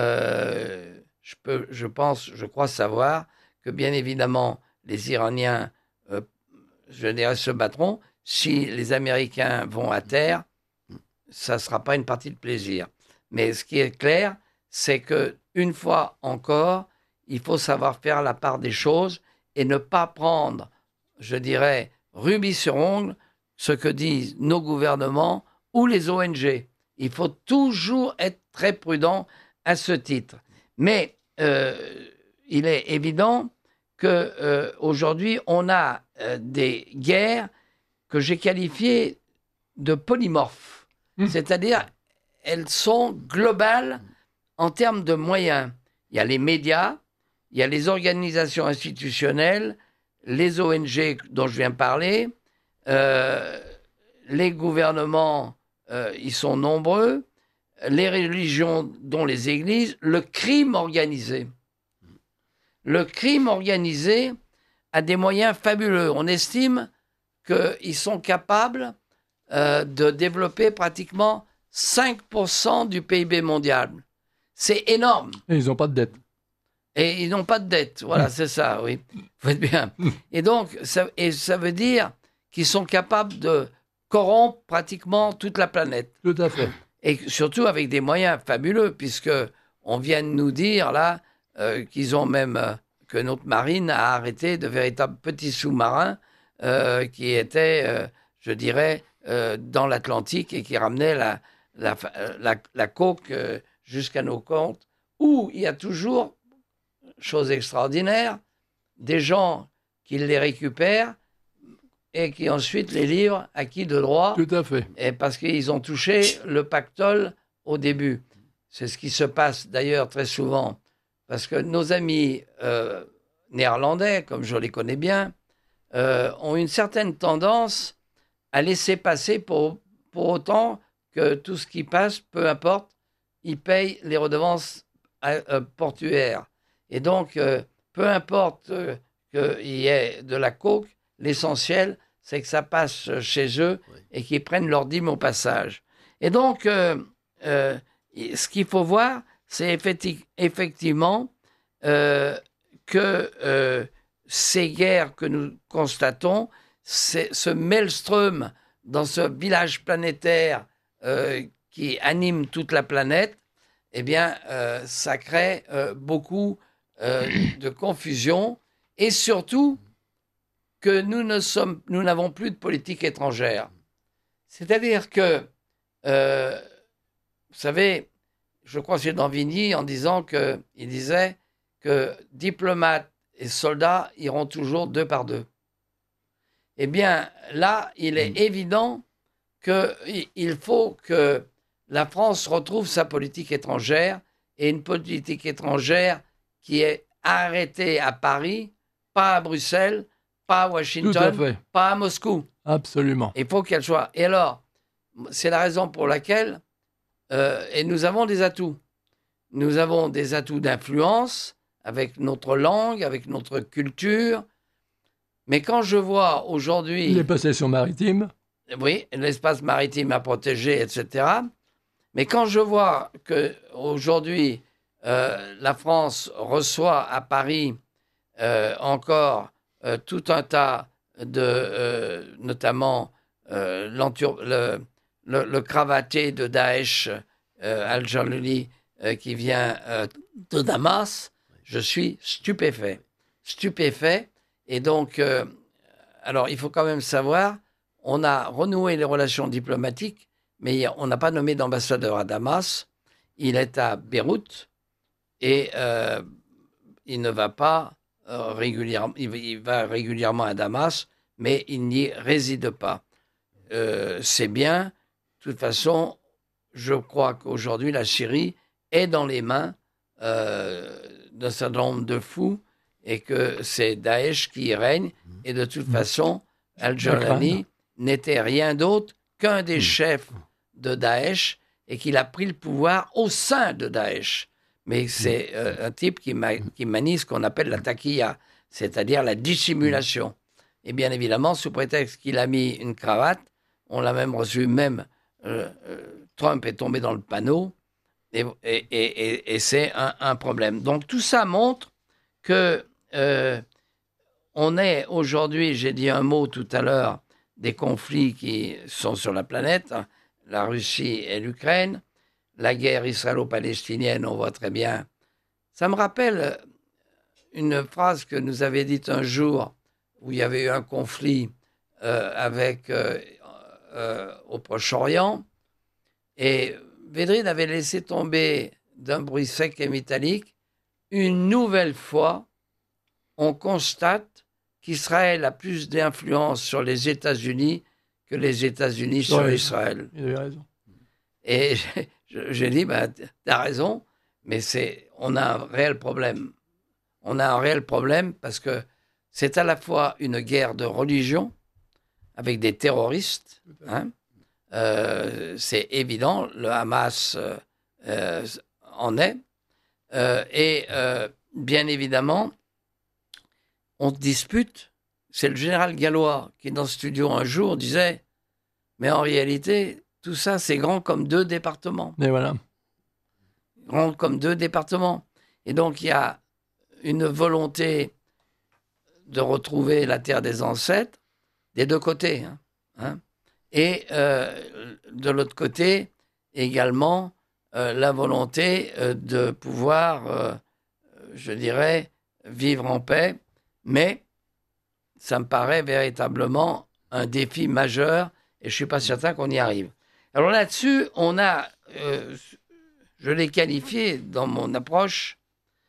euh, je, peux, je pense, je crois savoir que bien évidemment, les Iraniens, euh, je dirais, se battront. Si les Américains vont à terre, ça ne sera pas une partie de plaisir. Mais ce qui est clair, c'est qu'une fois encore, il faut savoir faire la part des choses et ne pas prendre, je dirais, rubis sur ongle, ce que disent nos gouvernements ou les O N G. Il faut toujours être très prudent à ce titre. Mais euh, il est évident qu'aujourd'hui, euh, on a euh, des guerres que j'ai qualifiées de polymorphes. Mmh. C'est-à-dire, elles sont globales en termes de moyens. Il y a les médias, il y a les organisations institutionnelles, les O N G dont je viens de parler, euh, les gouvernements, euh, ils sont nombreux, les religions, dont les églises, le crime organisé. Le crime organisé a des moyens fabuleux. On estime qu'ils sont capables euh, de développer pratiquement cinq pour cent du P I B mondial. C'est énorme. Et ils n'ont pas de dette. Et ils n'ont pas de dette. Voilà, c'est ça, oui. Vous faites bien. Et donc, ça, et ça veut dire qu'ils sont capables de corrompre pratiquement toute la planète. Tout à fait. Et surtout avec des moyens fabuleux, puisque on vient de nous dire, là, euh, qu'ils ont même... Euh, que notre marine a arrêté de véritables petits sous-marins euh, qui étaient, euh, je dirais, euh, dans l'Atlantique et qui ramenaient la, la, la, la coke euh, jusqu'à nos côtes, où il y a toujours, chose extraordinaire, des gens qui les récupèrent et qui ensuite les livrent à qui de droit. Tout à fait. Et parce qu'ils ont touché le pactole au début. C'est ce qui se passe d'ailleurs très souvent. Parce que nos amis euh, néerlandais, comme je les connais bien, euh, ont une certaine tendance à laisser passer pour, pour autant que tout ce qui passe, peu importe, ils payent les redevances euh, portuaires. Et donc, euh, peu importe euh, qu'il y ait de la coke, l'essentiel, c'est que ça passe chez eux oui. et qu'ils prennent leur dîme au passage. Et donc, euh, euh, ce qu'il faut voir, c'est effecti- effectivement euh, que euh, ces guerres que nous constatons, c'est ce maelstrom dans ce village planétaire euh, qui anime toute la planète, eh bien, euh, ça crée euh, beaucoup euh, de confusion et surtout que nous ne sommes, nous n'avons plus de politique étrangère. C'est-à-dire que, euh, vous savez, je crois que c'est dans Vigny en disant que, il disait que diplomates et soldats iront toujours deux par deux. Eh bien, là, il est mmh. évident qu'il faut que la France retrouve sa politique étrangère et une politique étrangère qui est arrêtée à Paris, pas à Bruxelles, pas à Washington, à pas à Moscou. Absolument. Il faut qu'elle soit. Et alors, c'est la raison pour laquelle Euh, et nous avons des atouts. Nous avons des atouts d'influence avec notre langue, avec notre culture. Mais quand je vois aujourd'hui... Les possessions maritimes. Oui, l'espace maritime à protéger, et cetera. Mais quand je vois qu'aujourd'hui, euh, la France reçoit à Paris euh, encore euh, tout un tas de, euh, notamment euh, le, le, le cravaté de Daesh, euh, Al-Jallouli, euh, qui vient euh, de Damas, je suis stupéfait. Stupéfait. Et donc, euh, alors il faut quand même savoir, on a renoué les relations diplomatiques, mais on n'a pas nommé d'ambassadeur à Damas. Il est à Beyrouth et euh, il ne va pas euh, régulièrement, il, il va régulièrement à Damas, mais il n'y réside pas. Euh, c'est bien. De toute façon, je crois qu'aujourd'hui, la Syrie est dans les mains euh, d'un certain nombre de fous et que c'est Daesh qui y règne. Et de toute façon, Al-Jallouli n'était rien d'autre qu'un des chefs de Daesh et qu'il a pris le pouvoir au sein de Daesh. Mais c'est euh, un type qui, ma- qui manie ce qu'on appelle la taquilla, c'est-à-dire la dissimulation. Et bien évidemment, sous prétexte qu'il a mis une cravate, on l'a même reçu, même euh, euh, Trump est tombé dans le panneau, et, et, et, et c'est un, un problème. Donc tout ça montre que euh, on est aujourd'hui, j'ai dit un mot tout à l'heure, des conflits qui sont sur la planète, hein, la Russie et l'Ukraine, la guerre israélo-palestinienne, on voit très bien. Ça me rappelle une phrase que nous avait dite un jour où il y avait eu un conflit euh, avec euh, euh, au Proche-Orient, et Védrine avait laissé tomber d'un bruit sec et métallique. Une nouvelle fois, on constate qu'Israël a plus d'influence sur les États-Unis que les États-Unis sur Ouais, Israël. Il avait raison. Et j'ai, j'ai dit, bah, t'as raison, mais c'est, on a un réel problème. On a un réel problème parce que c'est à la fois une guerre de religion avec des terroristes, hein, euh, c'est évident, le Hamas euh, euh, en est, euh, et euh, bien évidemment, on dispute. C'est le général Gallois qui, dans ce studio un jour, disait « Mais en réalité, tout ça, c'est grand comme deux départements. » Et voilà. Grand comme deux départements. Et donc, il y a une volonté de retrouver la terre des ancêtres des deux côtés. Hein, hein. Et euh, de l'autre côté, également, euh, la volonté euh, de pouvoir, euh, je dirais, vivre en paix. Mais ça me paraît véritablement un défi majeur et je ne suis pas certain qu'on y arrive. Alors là-dessus, on a, euh, je l'ai qualifié dans mon approche,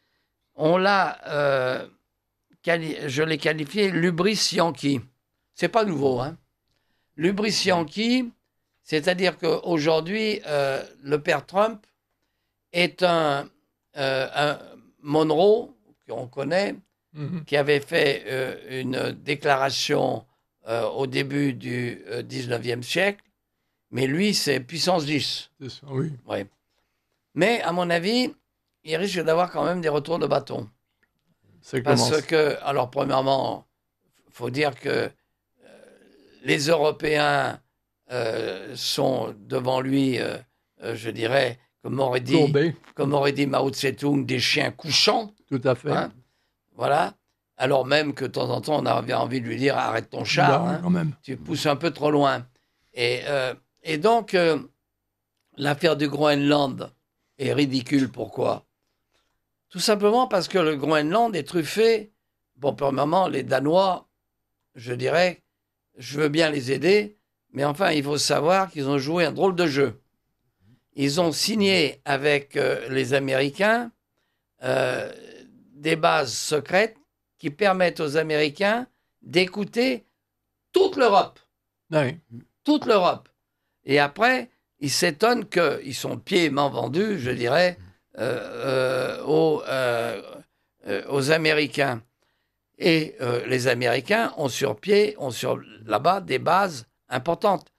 on l'a, euh, quali- je l'ai qualifié l'hubris yankee. C'est pas nouveau, hein. L'hubris yankee, c'est-à-dire qu'aujourd'hui, euh, le père Trump est un, euh, un Monroe, qu'on connaît, Mhm. qui avait fait euh, une déclaration euh, au début du euh, dix-neuvième siècle, mais lui, c'est puissance dix. C'est ça, oui. Ouais. Mais, à mon avis, il risque d'avoir quand même des retours de bâton. Ça Parce commence. que, alors, premièrement, il faut dire que euh, les Européens euh, sont devant lui, euh, euh, je dirais, comme aurait dit, Courbé, comme aurait dit Mao Tse-tung, des chiens couchants. tout à fait. Hein. Voilà. Alors même que de temps en temps, on avait envie de lui dire arrête ton char, Bah, hein, quand même. tu pousses un peu trop loin. Et, euh, et donc, euh, l'affaire du Groenland est ridicule. Pourquoi ? Tout simplement parce que le Groenland est truffé. Bon, premièrement, les Danois, je dirais, je veux bien les aider, mais enfin, il faut savoir qu'ils ont joué un drôle de jeu. Ils ont signé avec euh, les Américains euh, des bases secrètes qui permettent aux Américains d'écouter toute l'Europe. Oui. Toute l'Europe. Et après, ils s'étonnent qu'ils sont pieds et mains vendus, je dirais, euh, euh, aux, euh, euh, aux Américains. Et euh, les Américains ont sur pied, ont sur là-bas des bases importantes.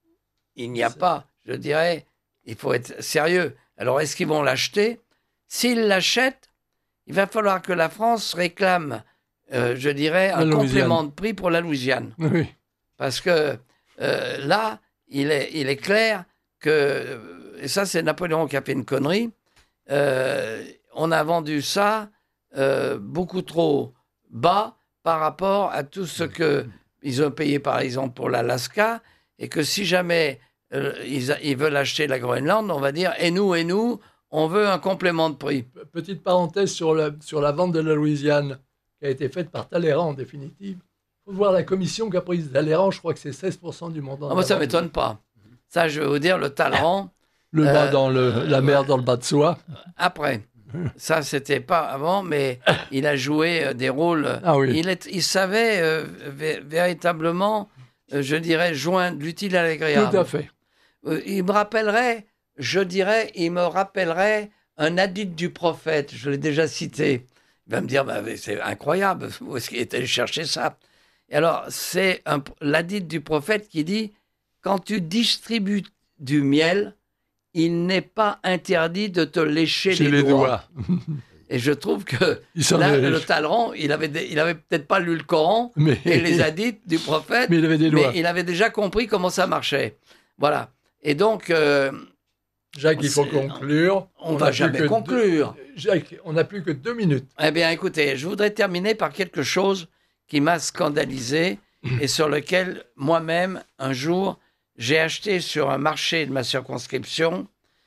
Il n'y a pas, je dirais, il faut être sérieux. Alors, est-ce qu'ils vont l'acheter ? S'ils l'achètent, il va falloir que la France réclame, euh, je dirais, un La Louisiane. complément de prix pour la Louisiane. Oui. Parce que euh, là, il est, il est clair que, et ça c'est Napoléon qui a fait une connerie, euh, on a vendu ça euh, beaucoup trop bas par rapport à tout ce qu'ils ont payé, par exemple, pour l'Alaska, et que si jamais euh, ils, ils veulent acheter la Groenland, on va dire, et nous, et nous, on veut un complément de prix. Petite parenthèse sur la, sur la vente de la Louisiane, qui a été faite par Talleyrand, en définitive. Il faut voir la commission qu'a prise Talleyrand, je crois que c'est seize pour cent du montant. Ah, moi, ça ne m'étonne pas. Ça, je vais vous dire, le Talleyrand... Le bas euh, dans le, la mer dans le bas de soie. Après. Ça, c'était pas avant, mais il a joué euh, des rôles. Ah oui. il, est, il savait euh, vé- véritablement, euh, je dirais, joindre l'utile à l'agréable. Tout à fait. Euh, il me rappellerait, je dirais, il me rappellerait un hadith du prophète. Je l'ai déjà cité. Il va me dire, bah, c'est incroyable, où est-ce qu'il est allé chercher ça? Et alors, c'est un, l'hadith du prophète qui dit, quand tu distribues du miel, il n'est pas interdit de te lécher les, les doigts. doigts. Et je trouve que Il s'en là, est- le Talleyrand, il avait, des- il avait peut-être pas lu le Coran Mais, et les hadiths du prophète, mais il avait des mais doigts. il avait déjà compris comment ça marchait. Voilà. Et donc, euh, Jacques, il faut c'est- conclure. on ne n'a va plus jamais que conclure. deux- Jacques, on n'a plus que deux minutes. Eh bien, écoutez, je voudrais terminer par quelque chose qui m'a scandalisé et sur lequel moi-même, un jour, j'ai acheté sur un marché de ma circonscription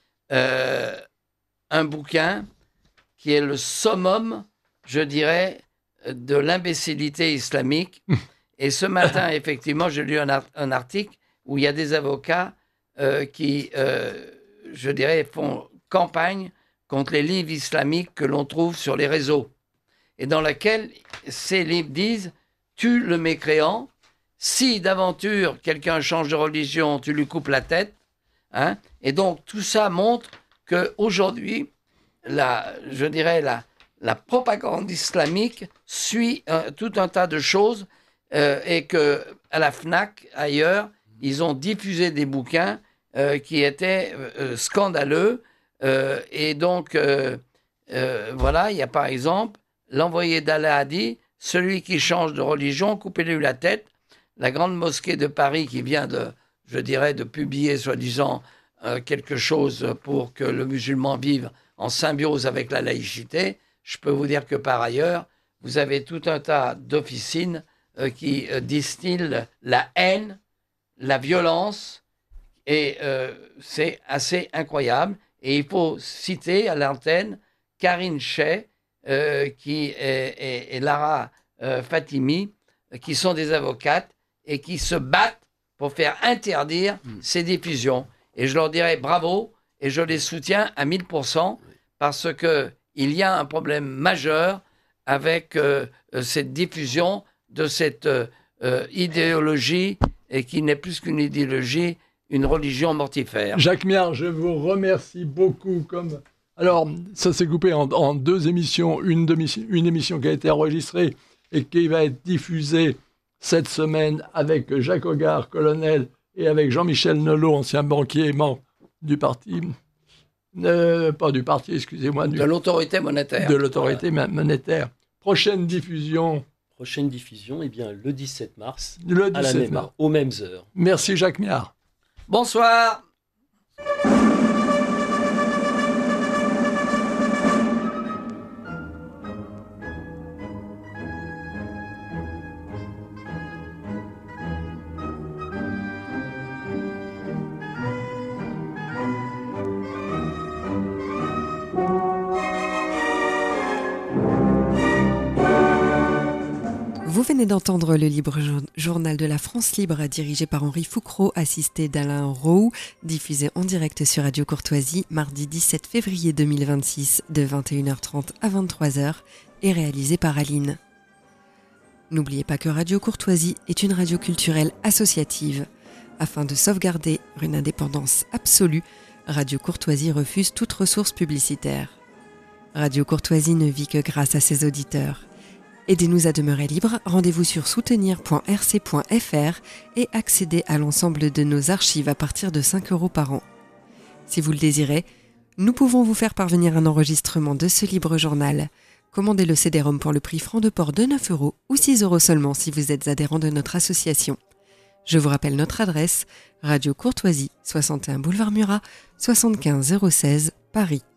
euh, un bouquin qui est le summum, je dirais, de l'imbécilité islamique. Et ce matin, effectivement, j'ai lu un, art- un article où il y a des avocats euh, qui, euh, je dirais, font campagne contre les livres islamiques que l'on trouve sur les réseaux. Et dans laquelle ces livres disent « tue le mécréant, si d'aventure quelqu'un change de religion, tu lui coupes la tête. Hein » Et donc tout ça montre qu'aujourd'hui, la, je dirais, la, la propagande islamique suit euh, tout un tas de choses euh, et qu'à la FNAC, ailleurs, ils ont diffusé des bouquins euh, qui étaient euh, scandaleux. Euh, et donc, euh, euh, voilà, il y a par exemple, l'envoyé d'Allah a dit, celui qui change de religion, coupez-lui la tête. La grande mosquée de Paris qui vient de, je dirais, de publier, soi-disant, euh, quelque chose pour que le musulman vive en symbiose avec la laïcité. Je peux vous dire que par ailleurs, vous avez tout un tas d'officines euh, qui euh, distillent la haine, la violence, et euh, c'est assez incroyable. Et il faut citer à l'antenne Karine Chay, euh, qui est, et, et Lara euh, Fatimi, qui sont des avocates et qui se battent pour faire interdire mmh. ces diffusions. Et je leur dirais bravo, et je les soutiens à mille pour cent, parce qu'il y a un problème majeur avec euh, cette diffusion de cette euh, idéologie, et qui n'est plus qu'une idéologie, une religion mortifère. Jacques Miard, je vous remercie beaucoup. Comme... Alors, ça s'est coupé en, en deux émissions. Une, demi- une émission qui a été enregistrée et qui va être diffusée cette semaine avec Jacques Hogarth, colonel, et avec Jean-Michel Nolot, ancien banquier, membre du parti, euh, pas du parti, excusez-moi. Du, de l'autorité monétaire. De l'autorité voilà. monétaire. Prochaine diffusion. Prochaine diffusion, eh bien, le dix-sept mars, le dix-sept à la même mars. heure, aux mêmes heures. Merci Jacques Miard. Bonsoir. Vous venez d'entendre le libre journal de la France libre dirigé par Henri Foucrault, assisté d'Alain Roux, diffusé en direct sur Radio Courtoisie mardi dix-sept février deux mille vingt-six de vingt et une heures trente à vingt-trois heures et réalisé par Aline. N'oubliez pas que Radio Courtoisie est une radio culturelle associative. Afin de sauvegarder une indépendance absolue, Radio Courtoisie refuse toute ressource publicitaire. Radio Courtoisie ne vit que grâce à ses auditeurs. Aidez-nous à demeurer libre, rendez-vous sur soutenir point r c point f r et accédez à l'ensemble de nos archives à partir de cinq euros par an. Si vous le désirez, nous pouvons vous faire parvenir un enregistrement de ce libre journal. Commandez le C D-ROM pour le prix franc de port de neuf euros ou six euros seulement si vous êtes adhérent de notre association. Je vous rappelle notre adresse, Radio Courtoisie, soixante et un boulevard Murat, soixante-quinze zéro seize, Paris.